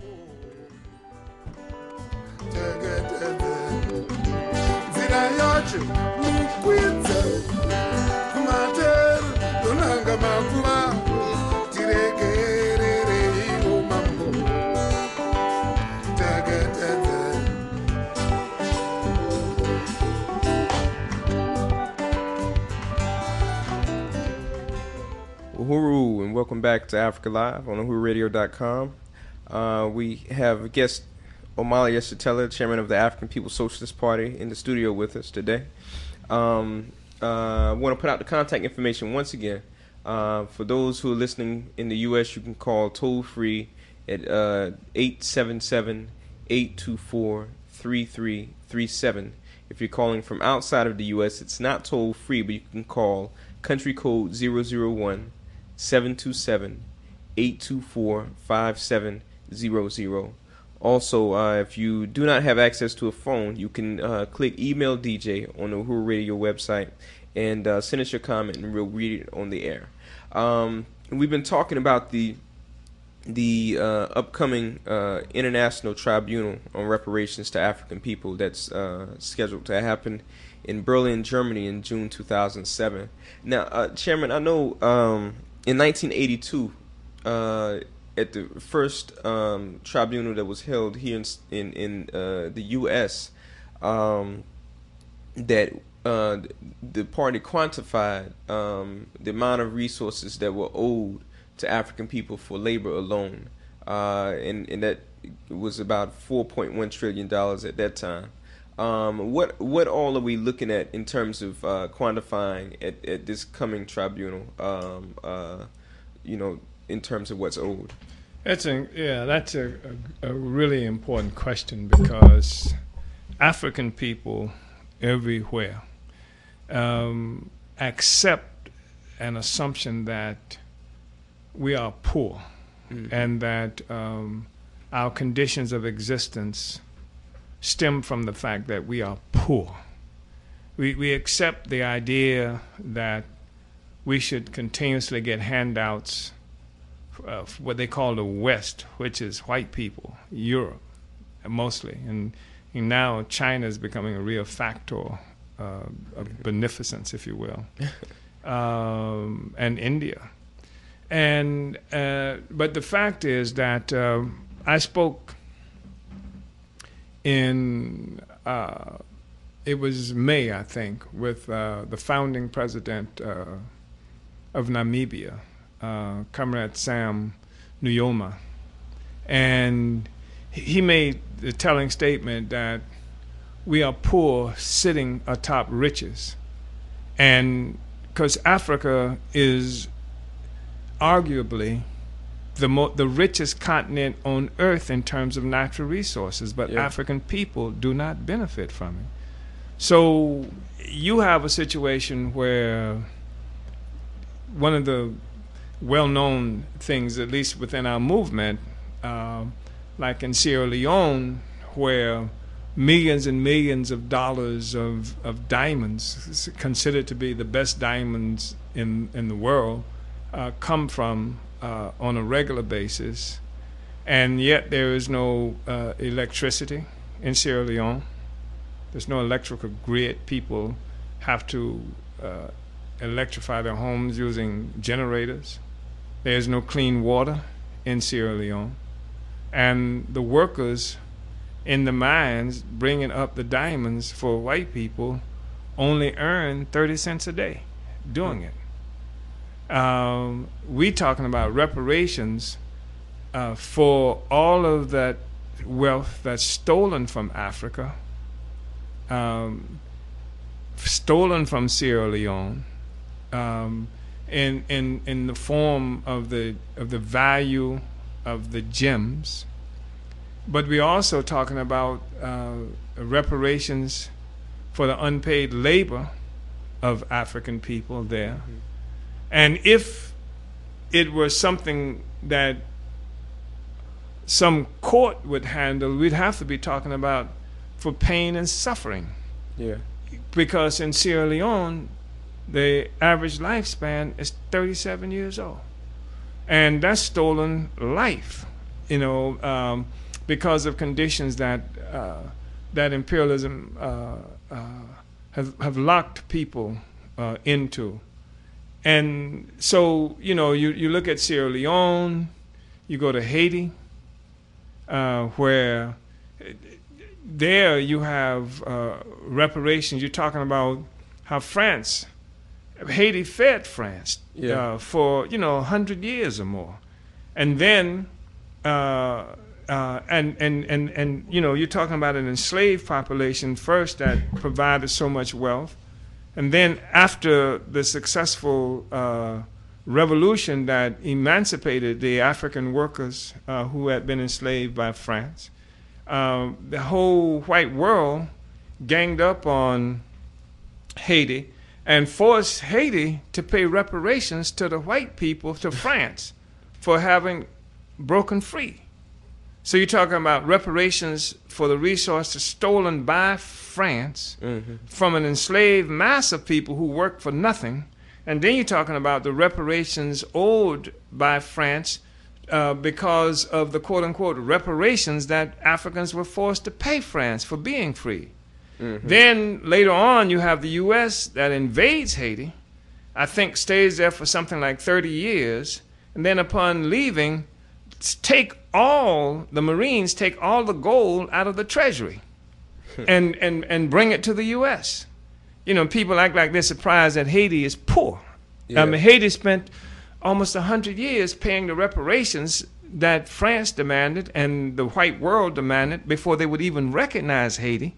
Uhuru, and welcome back to Africa Live on Uhuru Radio dot com. Uh, we have a guest, Omali Yeshitela, chairman of the African People's Socialist Party, in the studio with us today. Um, uh, I want to put out the contact information once again. Uh, for those who are listening in the U S, you can call toll-free at uh, eight seven seven, eight two four, three three three seven. If you're calling from outside of the U S, it's not toll-free, but you can call country code zero zero one, seven two seven, eight two four, five seven zero zero. Also, uh, if you do not have access to a phone, you can uh, click Email D J on the Uhuru Radio website and uh, send us your comment, and we'll read it on the air. Um, we've been talking about the the uh, upcoming uh, International Tribunal on Reparations to African People that's uh, scheduled to happen in Berlin, Germany in June two thousand seven. Now, uh, Chairman, I know um, in nineteen eighty-two, uh, at the first um, tribunal that was held here in in, in uh, the U S, um, that uh, the party quantified um, the amount of resources that were owed to African people for labor alone, uh, and, and that was about four point one trillion dollars at that time. Um, what what all are we looking at in terms of uh, quantifying at, at this coming tribunal? Um, uh, you know, in terms of what's owed. That's a yeah. That's a, a, a really important question, because African people everywhere um, accept an assumption that we are poor mm-hmm. and that um, our conditions of existence stem from the fact that we are poor. We, we accept the idea that we should continuously get handouts of what they call the West, which is white people, Europe mostly. And, and now China is becoming a real factor uh, of beneficence, if you will, um, and India. And uh, but the fact is that uh, I spoke in, uh, it was May, I think, with uh, the founding president uh, of Namibia, uh, Comrade Sam Nujoma. And he made the telling statement that we are poor sitting atop riches. And because Africa is arguably the mo- the richest continent on earth in terms of natural resources, but yeah. African people do not benefit from it. So you have a situation where one of the well-known things, at least within our movement, uh, like in Sierra Leone, where millions and millions of dollars of, of diamonds, considered to be the best diamonds in, in the world, uh, come from uh, on a regular basis, and yet there is no uh, electricity in Sierra Leone. There's no electrical grid. People have to uh, electrify their homes using generators. There's no clean water in Sierra Leone. And the workers in the mines bringing up the diamonds for white people only earn thirty cents a day doing it. Um, we talking about reparations uh, for all of that wealth that's stolen from Africa, um, stolen from Sierra Leone, um, in in in the form of the of the value of the gems. But we're also talking about uh, reparations for the unpaid labor of African people there. Mm-hmm. And if it were something that some court would handle, we'd have to be talking about for pain and suffering. Yeah. Because in Sierra Leone, the average lifespan is thirty-seven years old. And that's stolen life, you know, um, because of conditions that uh, that imperialism uh, uh, have, have locked people uh, into. And so, you know, you, you look at Sierra Leone, you go to Haiti, uh, where there you have uh, reparations. You're talking about how France, Haiti fed France yeah. uh, for, you know, one hundred years or more. And then, uh, uh, and, and, and, and, you know, you're talking about an enslaved population first that provided so much wealth. And then after the successful uh, revolution that emancipated the African workers uh, who had been enslaved by France, uh, the whole white world ganged up on Haiti and forced Haiti to pay reparations to the white people, to France, for having broken free. So you're talking about reparations for the resources stolen by France mm-hmm. from an enslaved mass of people who worked for nothing. And then you're talking about the reparations owed by France uh, because of the quote-unquote reparations that Africans were forced to pay France for being free. Mm-hmm. Then later on you have the U S that invades Haiti, I think stays there for something like thirty years, and then upon leaving, take all, the Marines take all the gold out of the treasury and, and, and bring it to the U S. You know, people act like they're surprised that Haiti is poor. Yeah. I mean, Haiti spent almost one hundred years paying the reparations that France demanded and the white world demanded before they would even recognize Haiti,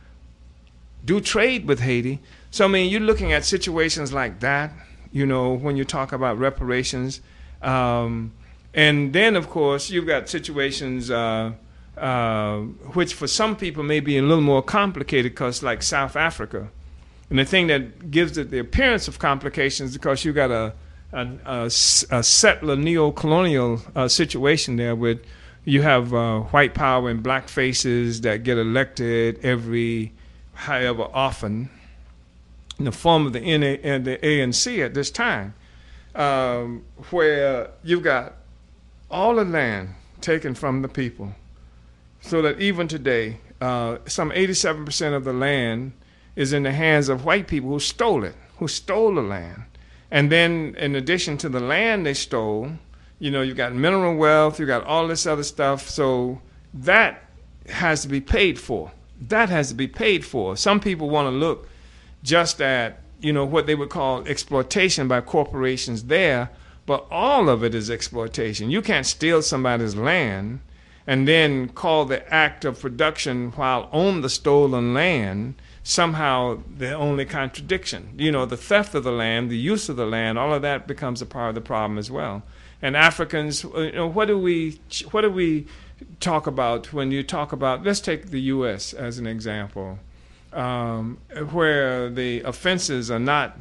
do trade with Haiti. So, I mean, you're looking at situations like that, you know, when you talk about reparations. Um, And then, of course, you've got situations uh, uh, which for some people may be a little more complicated because, like South Africa, And the thing that gives it the appearance of complications is because you got a, a, a, a settler neo-colonial uh, situation there with you have uh, white power and black faces that get elected every however often in the form of the N A and the A N C at this time, um, where you've got all the land taken from the people, so that even today, uh, some eighty-seven percent of the land is in the hands of white people who stole it, who stole the land. And then in addition to the land they stole, you know, you got mineral wealth, you got all this other stuff. So that has to be paid for. That has to be paid for. Some people want to look just at, you know, what they would call exploitation by corporations there, but all of it is exploitation. You can't steal somebody's land and then call the act of production while on the stolen land somehow the only contradiction. You know, the theft of the land, the use of the land, all of that becomes a part of the problem as well. And Africans, you know, what do we what do we talk about when you talk about, let's take the U S as an example, um, where the offenses are not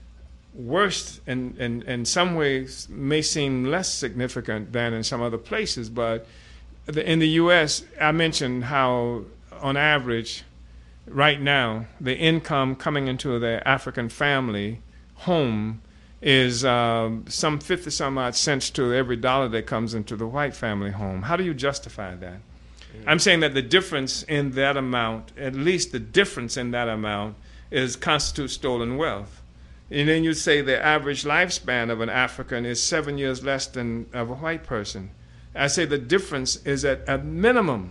worse and in, in, in some ways may seem less significant than in some other places, but the, in the U S, I mentioned how on average right now the income coming into the African family home is um, some fifty some odd cents to every dollar that comes into the white family home. How do you justify that? Mm-hmm. I'm saying that the difference in that amount, at least the difference in that amount, is constitutes stolen wealth. And then you say the average lifespan of an African is seven years less than of a white person. I say the difference is at a minimum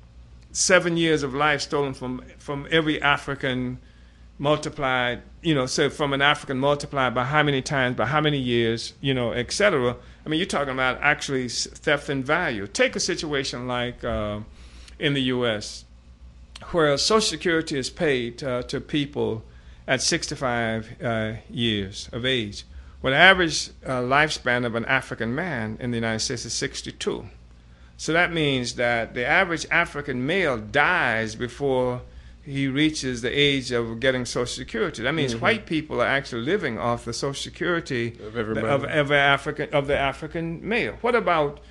seven years of life stolen from from every African multiplied, you know, so from an African multiplied by how many times, by how many years, you know, et cetera. I mean, you're talking about actually theft in value. Take a situation like uh, in the U S where Social Security is paid uh, to people at sixty-five uh, years of age. Well, the average uh, lifespan of an African man in the United States is sixty-two. So that means that the average African male dies before he reaches the age of getting Social Security. That means mm-hmm. white people are actually living off the Social Security of, everybody. of, of, African, of the African male. What about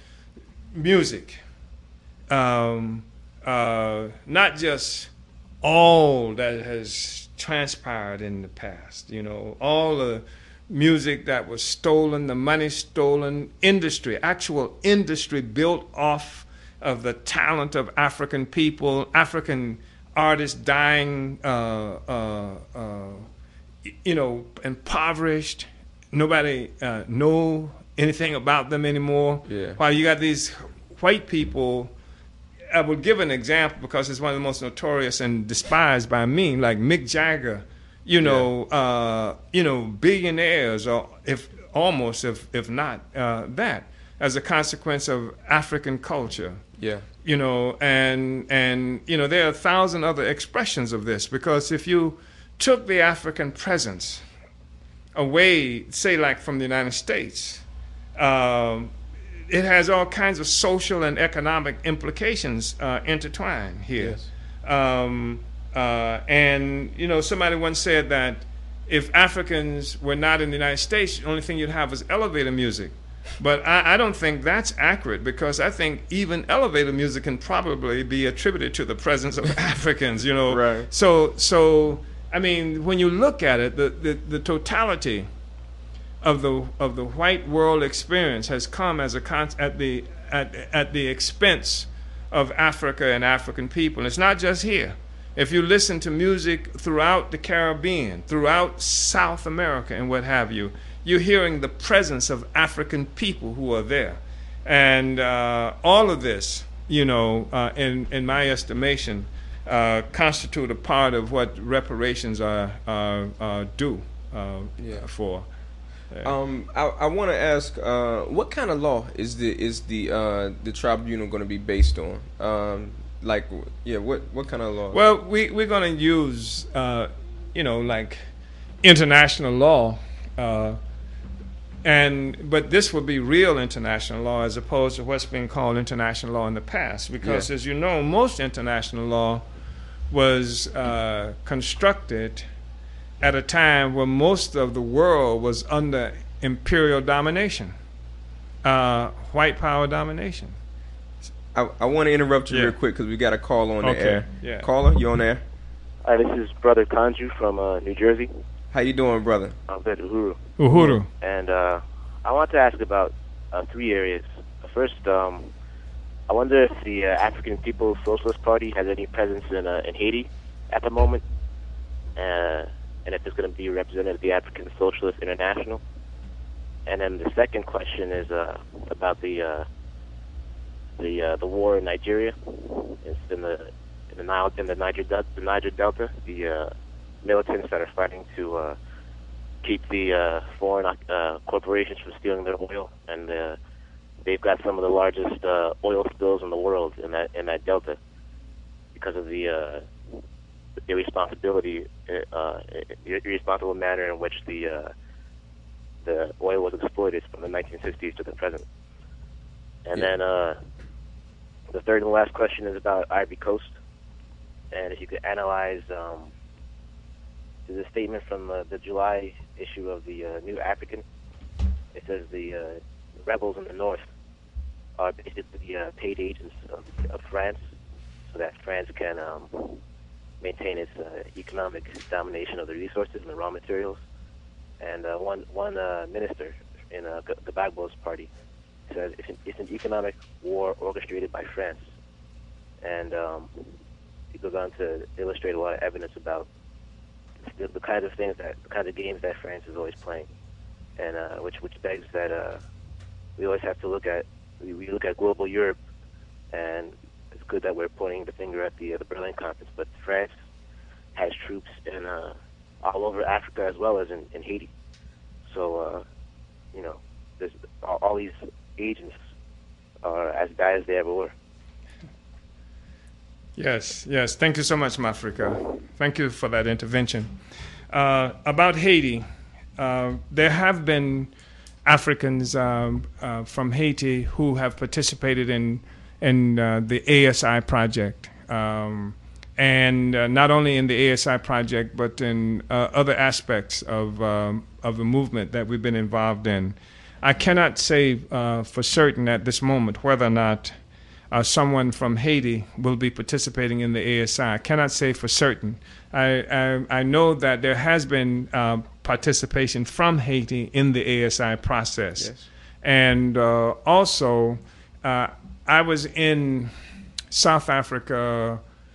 music? Um, uh, not just all that has transpired in the past, you know, all the music that was stolen, the money stolen, industry, actual industry built off of the talent of African people, African artists dying, uh, uh, uh, you know, impoverished. Nobody uh, know anything about them anymore. Yeah. While you got these white people, I will give an example because it's one of the most notorious and despised by me, like Mick Jagger. You know, yeah. uh, you know, billionaires, or if almost, if if not uh, that, as a consequence of African culture. Yeah. You know, and and you know, there are a thousand other expressions of this, because if you took the African presence away, say like from the United States, um, it has all kinds of social and economic implications uh, intertwined here. Yes. Um, Uh, and, you know, somebody once said that if Africans were not in the United States, the only thing you'd have is elevator music. But I, I don't think that's accurate, because I think even elevator music can probably be attributed to the presence of Africans, you know. Right. So, so I mean, when you look at it, the, the, the totality of the of the white world experience has come as a con- at the at, at the expense of Africa and African people. And it's not just here. If you listen to music throughout the Caribbean, throughout South America and what have you, you're hearing the presence of African people who are there. And uh, all of this, you know, uh, in, in my estimation, uh, constitute a part of what reparations are, are, are due uh, Yeah. for. Um, I, I want to ask, uh, what kind of law is the is the uh, the tribunal going to be based on? Um, like, yeah, what what kind of law? Well, we we're going to use, uh, you know, like international law, uh, and but this would be real international law as opposed to what's been called international law in the past. Because, Yeah. as you know, most international law was uh, constructed at a time when most of the world was under imperial domination, uh, white power domination. I, I want to interrupt you Yeah. real quick because we got a call on the Okay, air. yeah. Caller, you on air? Hi, this is Brother Kanju from uh, New Jersey. How you doing, brother? I'm good, Uhuru. Uhuru. And uh, I want to ask about uh, three areas. First, um, I wonder if the uh, African People's Socialist Party has any presence in uh, in Haiti at the moment, uh, and if it's going to be represented at the African Socialist International. And then the second question is uh, about the uh, the uh, the war in Nigeria. It's in the in the Nile in the Niger Delta, the Niger Delta. The uh, militants that are fighting to uh, keep the uh, foreign uh, corporations from stealing their oil, and uh, they've got some of the largest uh, oil spills in the world in that in that delta because of the uh, irresponsibility, uh, irresponsible manner in which the uh, the oil was exploited from the nineteen sixties to the present. And Yeah. then uh, the third and last question is about Ivory Coast, and if you could analyze. Um, There's a statement from uh, the July issue of the uh, New African. It says the uh, rebels in the north are basically uh, paid agents of, of France, so that France can um, maintain its uh, economic domination of the resources and the raw materials. And uh, one one uh, minister in uh, G- Gbagbo's party says it's an, it's an economic war orchestrated by France. And um, he goes on to illustrate a lot of evidence about The, the kinds of things that, the kinds of games that France is always playing, and uh, which which begs that uh, we always have to look at we, we look at global Europe, and it's good that we're pointing the finger at the uh, the Berlin Conference, but France has troops in uh, all over Africa as well as in, in Haiti. So uh, you know, there's all, all these agents are as bad as they ever were. Yes, yes. Thank you so much, Mafrika. Thank you for that intervention. Uh, about Haiti, uh, there have been Africans um, uh, from Haiti who have participated in in uh, the A S I project, um, and uh, not only in the A S I project, but in uh, other aspects of um, of the movement that we've been involved in. I cannot say uh, for certain at this moment whether or not Uh, someone from Haiti will be participating in the A S I. I cannot say for certain. I, I, I know that there has been uh, participation from Haiti in the A S I process. Yes. And uh, also, uh, I was in South Africa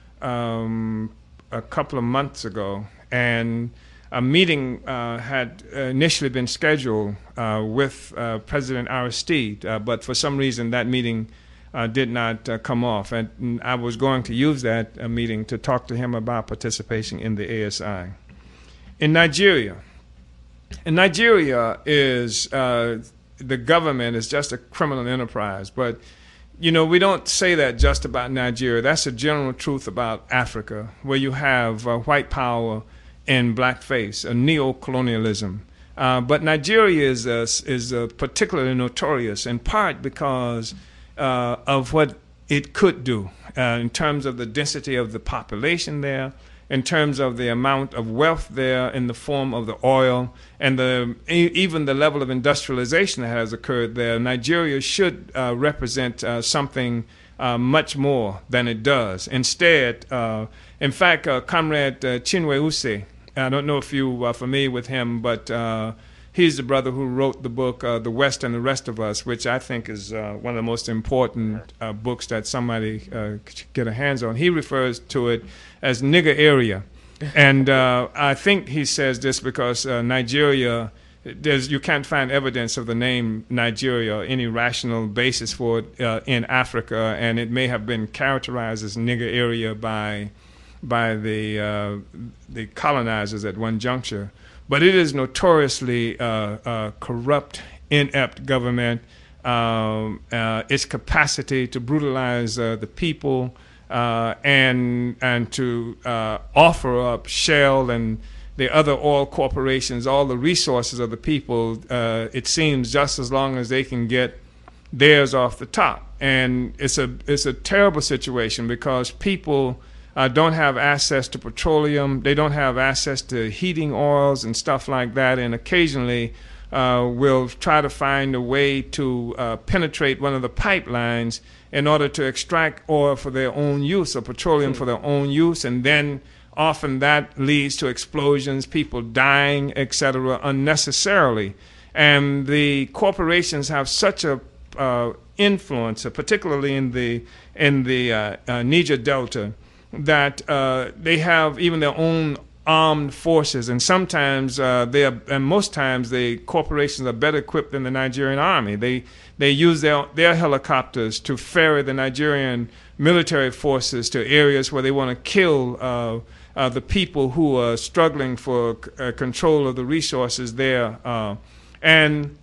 um, a couple of months ago, and a meeting uh, had initially been scheduled uh, with uh, President Aristide, uh, but for some reason that meeting Uh, did not uh, come off, and, and I was going to use that uh, meeting to talk to him about participation in the A S I. In Nigeria, in Nigeria is uh, the government is just a criminal enterprise, but you know we don't say that just about Nigeria. That's a general truth about Africa, where you have uh, white power and blackface, a neo-colonialism. Uh, but Nigeria is uh, is uh, particularly notorious in part because Uh, of what it could do uh, in terms of the density of the population there, in terms of the amount of wealth there in the form of the oil, and the e- even the level of industrialization that has occurred there. Nigeria should uh, represent uh, something uh, much more than it does. Instead, uh, in fact, uh, Comrade uh, Chinwe Use, I don't know if you are familiar with him, but uh, he's the brother who wrote the book, uh, The West and the Rest of Us, which I think is uh, one of the most important uh, books that somebody uh, could get a hands on. He refers to it as nigger area. And uh, I think he says this because uh, Nigeria, there's, you can't find evidence of the name Nigeria or any rational basis for it uh, in Africa, and it may have been characterized as nigger area by, by the, uh, the colonizers at one juncture. But it is notoriously uh, uh, corrupt, inept government. Um, uh, its capacity to brutalize uh, the people uh, and and to uh, offer up Shell and the other oil corporations all the resources of the people. Uh, it seems just as long as they can get theirs off the top, and it's a it's a terrible situation because people uh, don't have access to petroleum. They don't have access to heating oils and stuff like that. And occasionally uh, will try to find a way to uh, penetrate one of the pipelines in order to extract oil for their own use or petroleum mm. for their own use. And then often that leads to explosions, people dying, et cetera, unnecessarily. And the corporations have such a uh, influence, uh, particularly in the in the uh, uh, Niger Delta, that uh, they have even their own armed forces, and sometimes uh, they are, and most times the corporations are better equipped than the Nigerian army. They they use their their helicopters to ferry the Nigerian military forces to areas where they want to kill uh, uh, the people who are struggling for uh, control of the resources there. Uh, and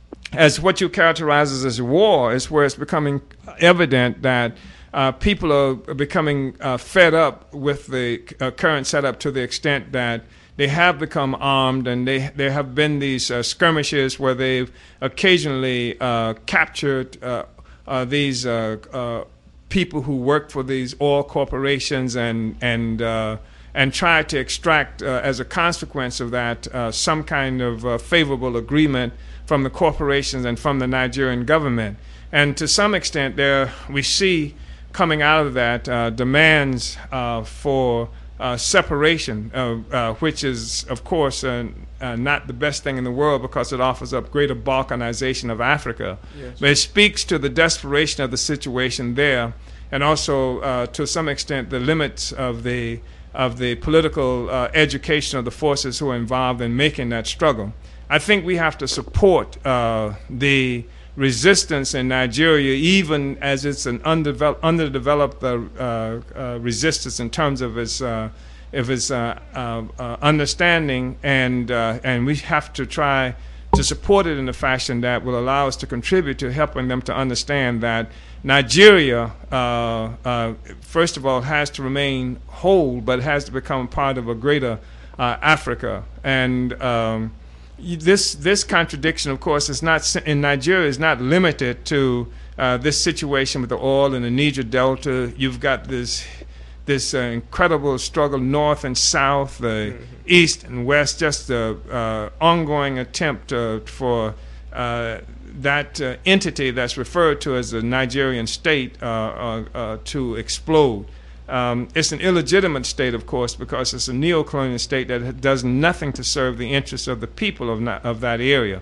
as what you characterize as a war is where it's becoming evident that uh, people are becoming uh, fed up with the uh, current setup to the extent that they have become armed, and they there have been these uh, skirmishes where they've occasionally uh, captured uh, uh, these uh, uh, people who work for these oil corporations and and uh, and try to extract, uh, as a consequence of that, uh, some kind of uh, favorable agreement from the corporations and from the Nigerian government. And to some extent, there we see coming out of that uh, demands uh, for uh, separation, uh, uh, which is, of course, uh, uh, not the best thing in the world because it offers up greater balkanization of Africa. Yes. But it speaks to the desperation of the situation there, and also, uh, to some extent, the limits of the of the political uh, education of the forces who are involved in making that struggle. I think we have to support uh, the resistance in Nigeria, even as it's an undeveloped, underdeveloped uh, uh, resistance in terms of its, uh, of its uh, uh, uh, understanding, and uh, and we have to try to support it in a fashion that will allow us to contribute to helping them to understand that Nigeria, uh, uh, first of all, has to remain whole, but has to become part of a greater uh, Africa. And um, this this contradiction, of course, is not in Nigeria is not limited to uh, this situation with the oil in the Niger Delta. You've got this this uh, incredible struggle north and south, uh, mm-hmm. east and west, just the uh, ongoing attempt uh, for uh, that uh, entity that's referred to as the Nigerian state uh, uh, uh, to explode. Um, it's an illegitimate state, of course, because it's a neo-colonial state that does nothing to serve the interests of the people of, not, of that area.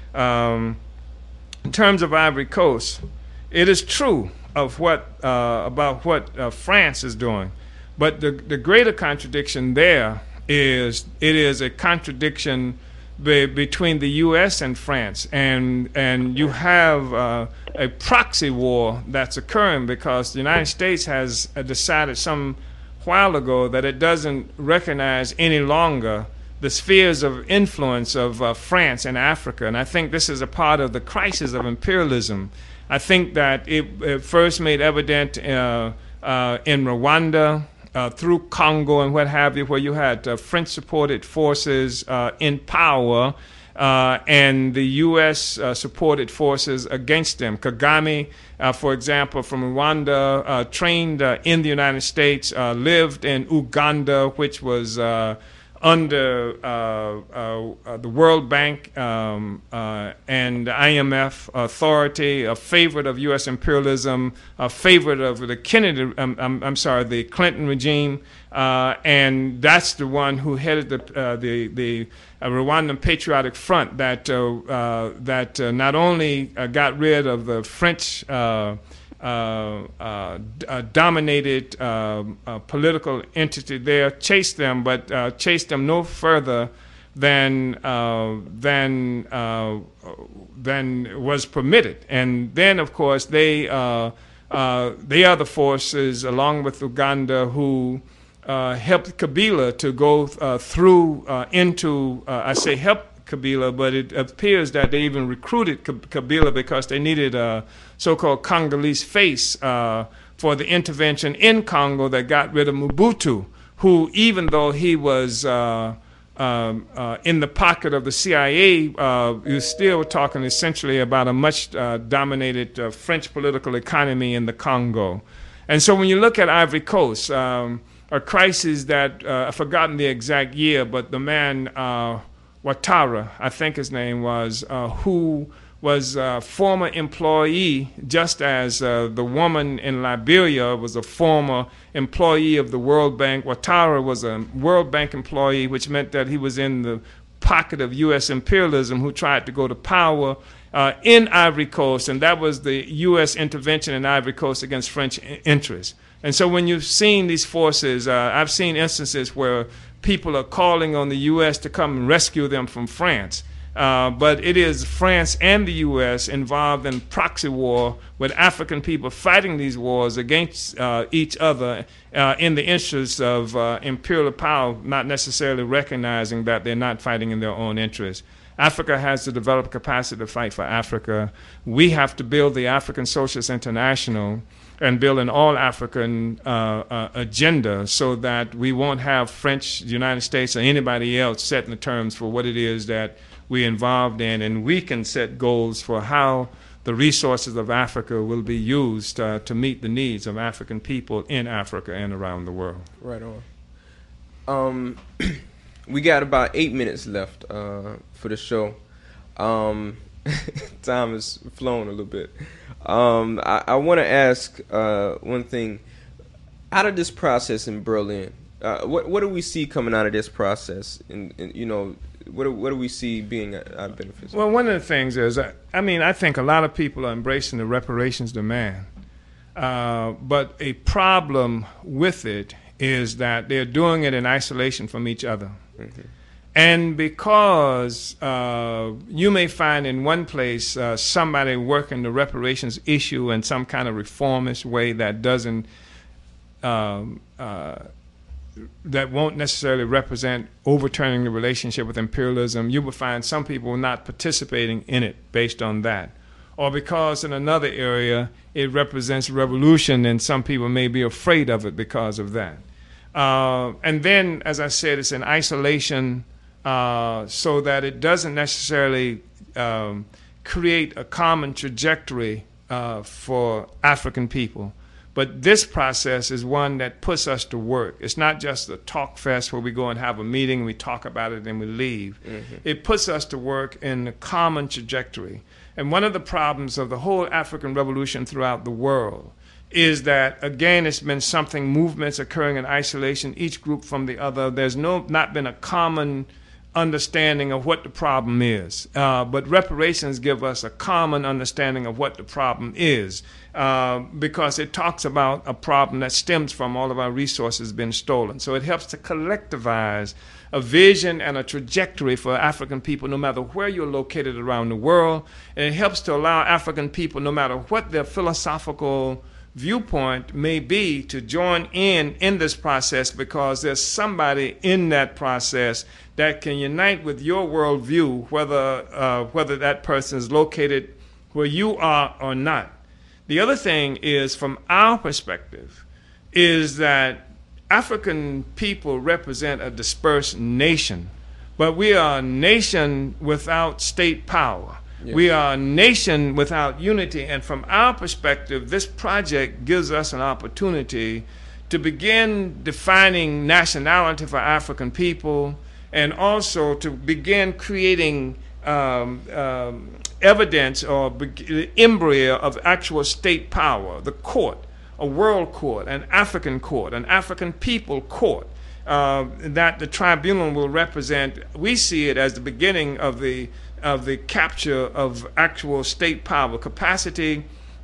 Um, in terms of Ivory Coast, it is true of what uh, about what uh, France is doing, but the the greater contradiction there is it is a contradiction be, between the U S and France, and and you have uh, a proxy war that's occurring because the United States has uh, decided some while ago that it doesn't recognize any longer the spheres of influence of uh, France in Africa, and I think this is a part of the crisis of imperialism. I think that it, it first made evident uh, uh, in Rwanda, uh, through Congo and what have you, where you had uh, French-supported forces uh, in power uh, and the U S-supported uh, forces against them. Kagame, uh, for example, from Rwanda, uh, trained uh, in the United States, uh, lived in Uganda, which was uh, under uh, uh, uh, the World Bank um, uh, and I M F authority, a favorite of U S imperialism, a favorite of the Kennedy, um, I'm, I'm sorry, the Clinton regime, uh, and that's the one who headed the uh, the, the uh, Rwandan Patriotic Front that uh, uh, that uh, not only uh, got rid of the French Uh, Uh, uh, uh, dominated uh, uh, political entity there, chased them, but uh, chased them no further than uh, than uh, than was permitted. And then, of course, they uh, uh, they are the forces, along with Uganda, who uh, helped Kabila to go uh, through uh, into. Uh, I say help Kabila, but it appears that they even recruited Kabila because they needed a so-called Congolese face uh, for the intervention in Congo that got rid of Mobutu, who, even though he was uh, um, uh, in the pocket of the C I A, uh, you're still talking essentially about a much uh, dominated uh, French political economy in the Congo. And so when you look at Ivory Coast, um, a crisis that uh, I've forgotten the exact year, but the man uh, Ouattara, I think his name was, uh, who was a former employee, just as uh, the woman in Liberia was a former employee of the World Bank. Ouattara was a World Bank employee, which meant that he was in the pocket of U S imperialism, who tried to go to power uh, in Ivory Coast, and that was the U S intervention in Ivory Coast against French interests. And so when you've seen these forces, uh, I've seen instances where people are calling on the U S to come and rescue them from France. Uh, but it is France and the U S involved in proxy war with African people fighting these wars against uh, each other uh, in the interests of uh, imperial power, not necessarily recognizing that they're not fighting in their own interests. Africa has to develop capacity to fight for Africa. We have to build the African Socialist International and build an all-African uh, uh, agenda so that we won't have French, the United States, or anybody else setting the terms for what it is that we're involved in, and we can set goals for how the resources of Africa will be used uh, to meet the needs of African people in Africa and around the world. Right on. Um, we got about eight minutes left uh, for the show. Um, time has flown a little bit. Um, I, I want to ask uh, one thing. Out of this process in Berlin, uh, what what do we see coming out of this process? And, and you know, what do, what do we see being our benefits? Well, one of the things is, I, I mean, I think a lot of people are embracing the reparations demand, uh, but a problem with it is that they're doing it in isolation from each other. Mm-hmm. And because uh, you may find in one place uh, somebody working the reparations issue in some kind of reformist way that doesn't, um, uh, that won't necessarily represent overturning the relationship with imperialism, you will find some people not participating in it based on that. Or because in another area it represents revolution and some people may be afraid of it because of that. Uh, and then, as I said, it's in isolation. Uh, so that it doesn't necessarily um, create a common trajectory uh, for African people. But this process is one that puts us to work. It's not just a talk fest where we go and have a meeting, we talk about it, and we leave. Mm-hmm. It puts us to work in a common trajectory. And one of the problems of the whole African revolution throughout the world is that, again, it's been something, movements occurring in isolation, each group from the other. There's no not been a common understanding of what the problem is. Uh, but reparations give us a common understanding of what the problem is uh, because it talks about a problem that stems from all of our resources being stolen. So it helps to collectivize a vision and a trajectory for African people no matter where you're located around the world. And it helps to allow African people, no matter what their philosophical viewpoint may be, to join in in this process because there's somebody in that process that can unite with your worldview, whether uh, whether that person is located where you are or not. The other thing is, from our perspective, is that African people represent a dispersed nation, but we are a nation without state power. Yes. We are a nation without unity, and from our perspective, this project gives us an opportunity to begin defining nationality for African people, and also to begin creating um, um, evidence or be- embryo of actual state power, the court, a world court, an African court, an African people court, uh, that the tribunal will represent. We see it as the beginning of the of the capture of actual state power, capacity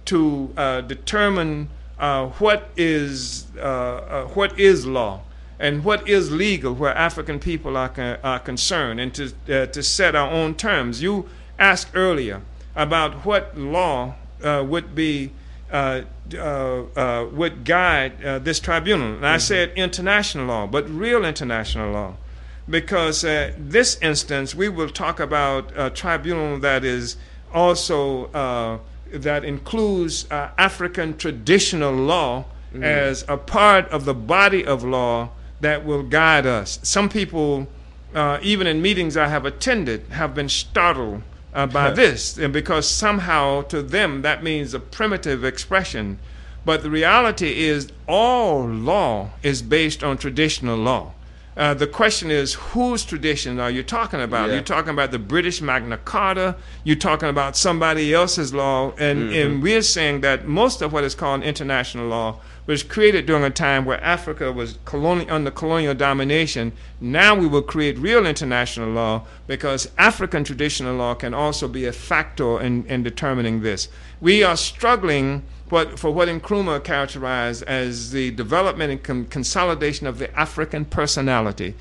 to uh, determine uh, what is uh, uh, what is law and what is legal where African people are, con- are concerned, and to uh, to set our own terms. You asked earlier about what law uh, would be uh, uh, uh, would guide uh, this tribunal, and mm-hmm. I said international law, but real international law. Because uh, this instance, we will talk about a tribunal that is also, uh, that includes uh, African traditional law mm-hmm. as a part of the body of law that will guide us. Some people, uh, even in meetings I have attended, have been startled uh, by this, and because somehow to them that means a primitive expression. But the reality is all law is based on traditional law. Uh, the question is, whose tradition are you talking about? Yeah. You're talking about the British Magna Carta. You're talking about somebody else's law. And, Mm-hmm. and we're saying that most of what is called international law was created during a time where Africa was colonial, under colonial domination. Now we will create real international law because African traditional law can also be a factor in, in determining this. We are struggling what, for what Nkrumah characterized as the development and con- consolidation of the African personality.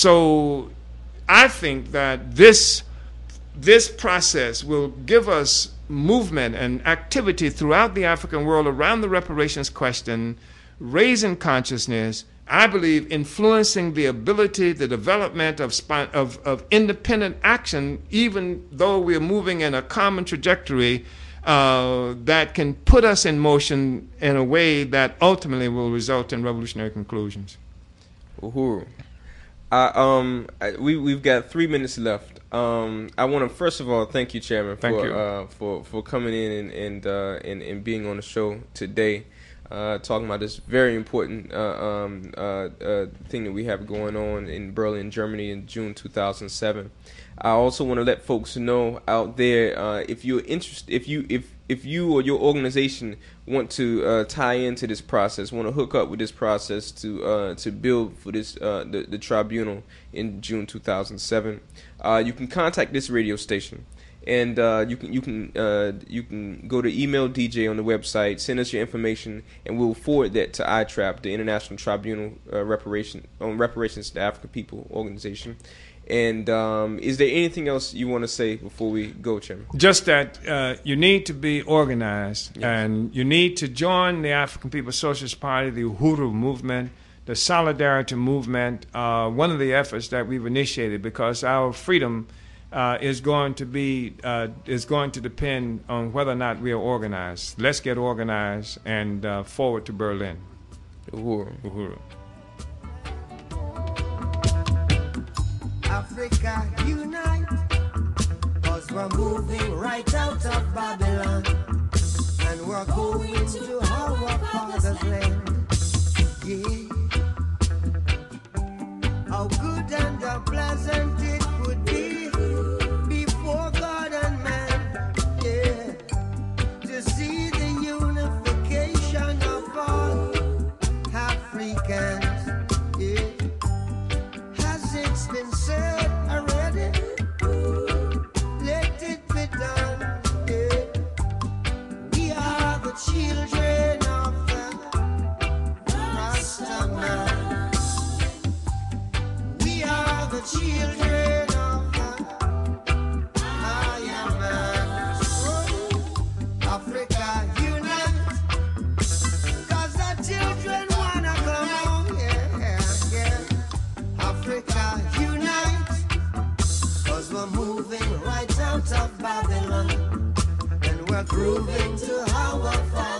So I think that this, this process will give us movement and activity throughout the African world around the reparations question, raising consciousness, I believe influencing the ability, the development of, spi- of, of independent action, even though we're moving in a common trajectory uh, that can put us in motion in a way that ultimately will result in revolutionary conclusions. Uhuru. I, um, I, we we've got three minutes left. Um, I want to first of all thank you, Chairman, Thank for you. Uh, for for coming in and and, uh, and and being on the show today, uh, talking about this very important uh, um, uh, uh, thing that we have going on in Berlin, Germany, in June two thousand seven. I also want to let folks know out there, uh, if you're interested, if you if if you or your organization want to uh, tie into this process, want to hook up with this process to uh, to build for this uh, the, the tribunal in June two thousand seven, uh, you can contact this radio station, and uh, you can you can uh, you can go to email D J on the website, send us your information, and we'll forward that to I TRAP, the International Tribunal uh, Reparation on Reparations to the African People organization. And um, is there anything else you want to say before we go, Chairman? Just that uh, you need to be organized, Yes. and you need to join the African People's Socialist Party, the Uhuru movement, the Solidarity movement, uh, one of the efforts that we've initiated, because our freedom uh, is going to be uh, is going to depend on whether or not we are organized. Let's get organized and uh, forward to Berlin. Uhuru. Uhuru. Africa unite, cause we're moving right out of Babylon, and we're going to our father's land. Yeah. How good and how pleasant it would be before God and man, yeah, to see the unification of all Africans, yeah. Has it been said already? Let it be done, yeah. We are the children of the Rasta man. We are the children of the Maya man. Oh, Africa unite, cause the children wanna come home, yeah, yeah. Africa unite, cause we're moving right out of Babylon, and we're grooving to our father.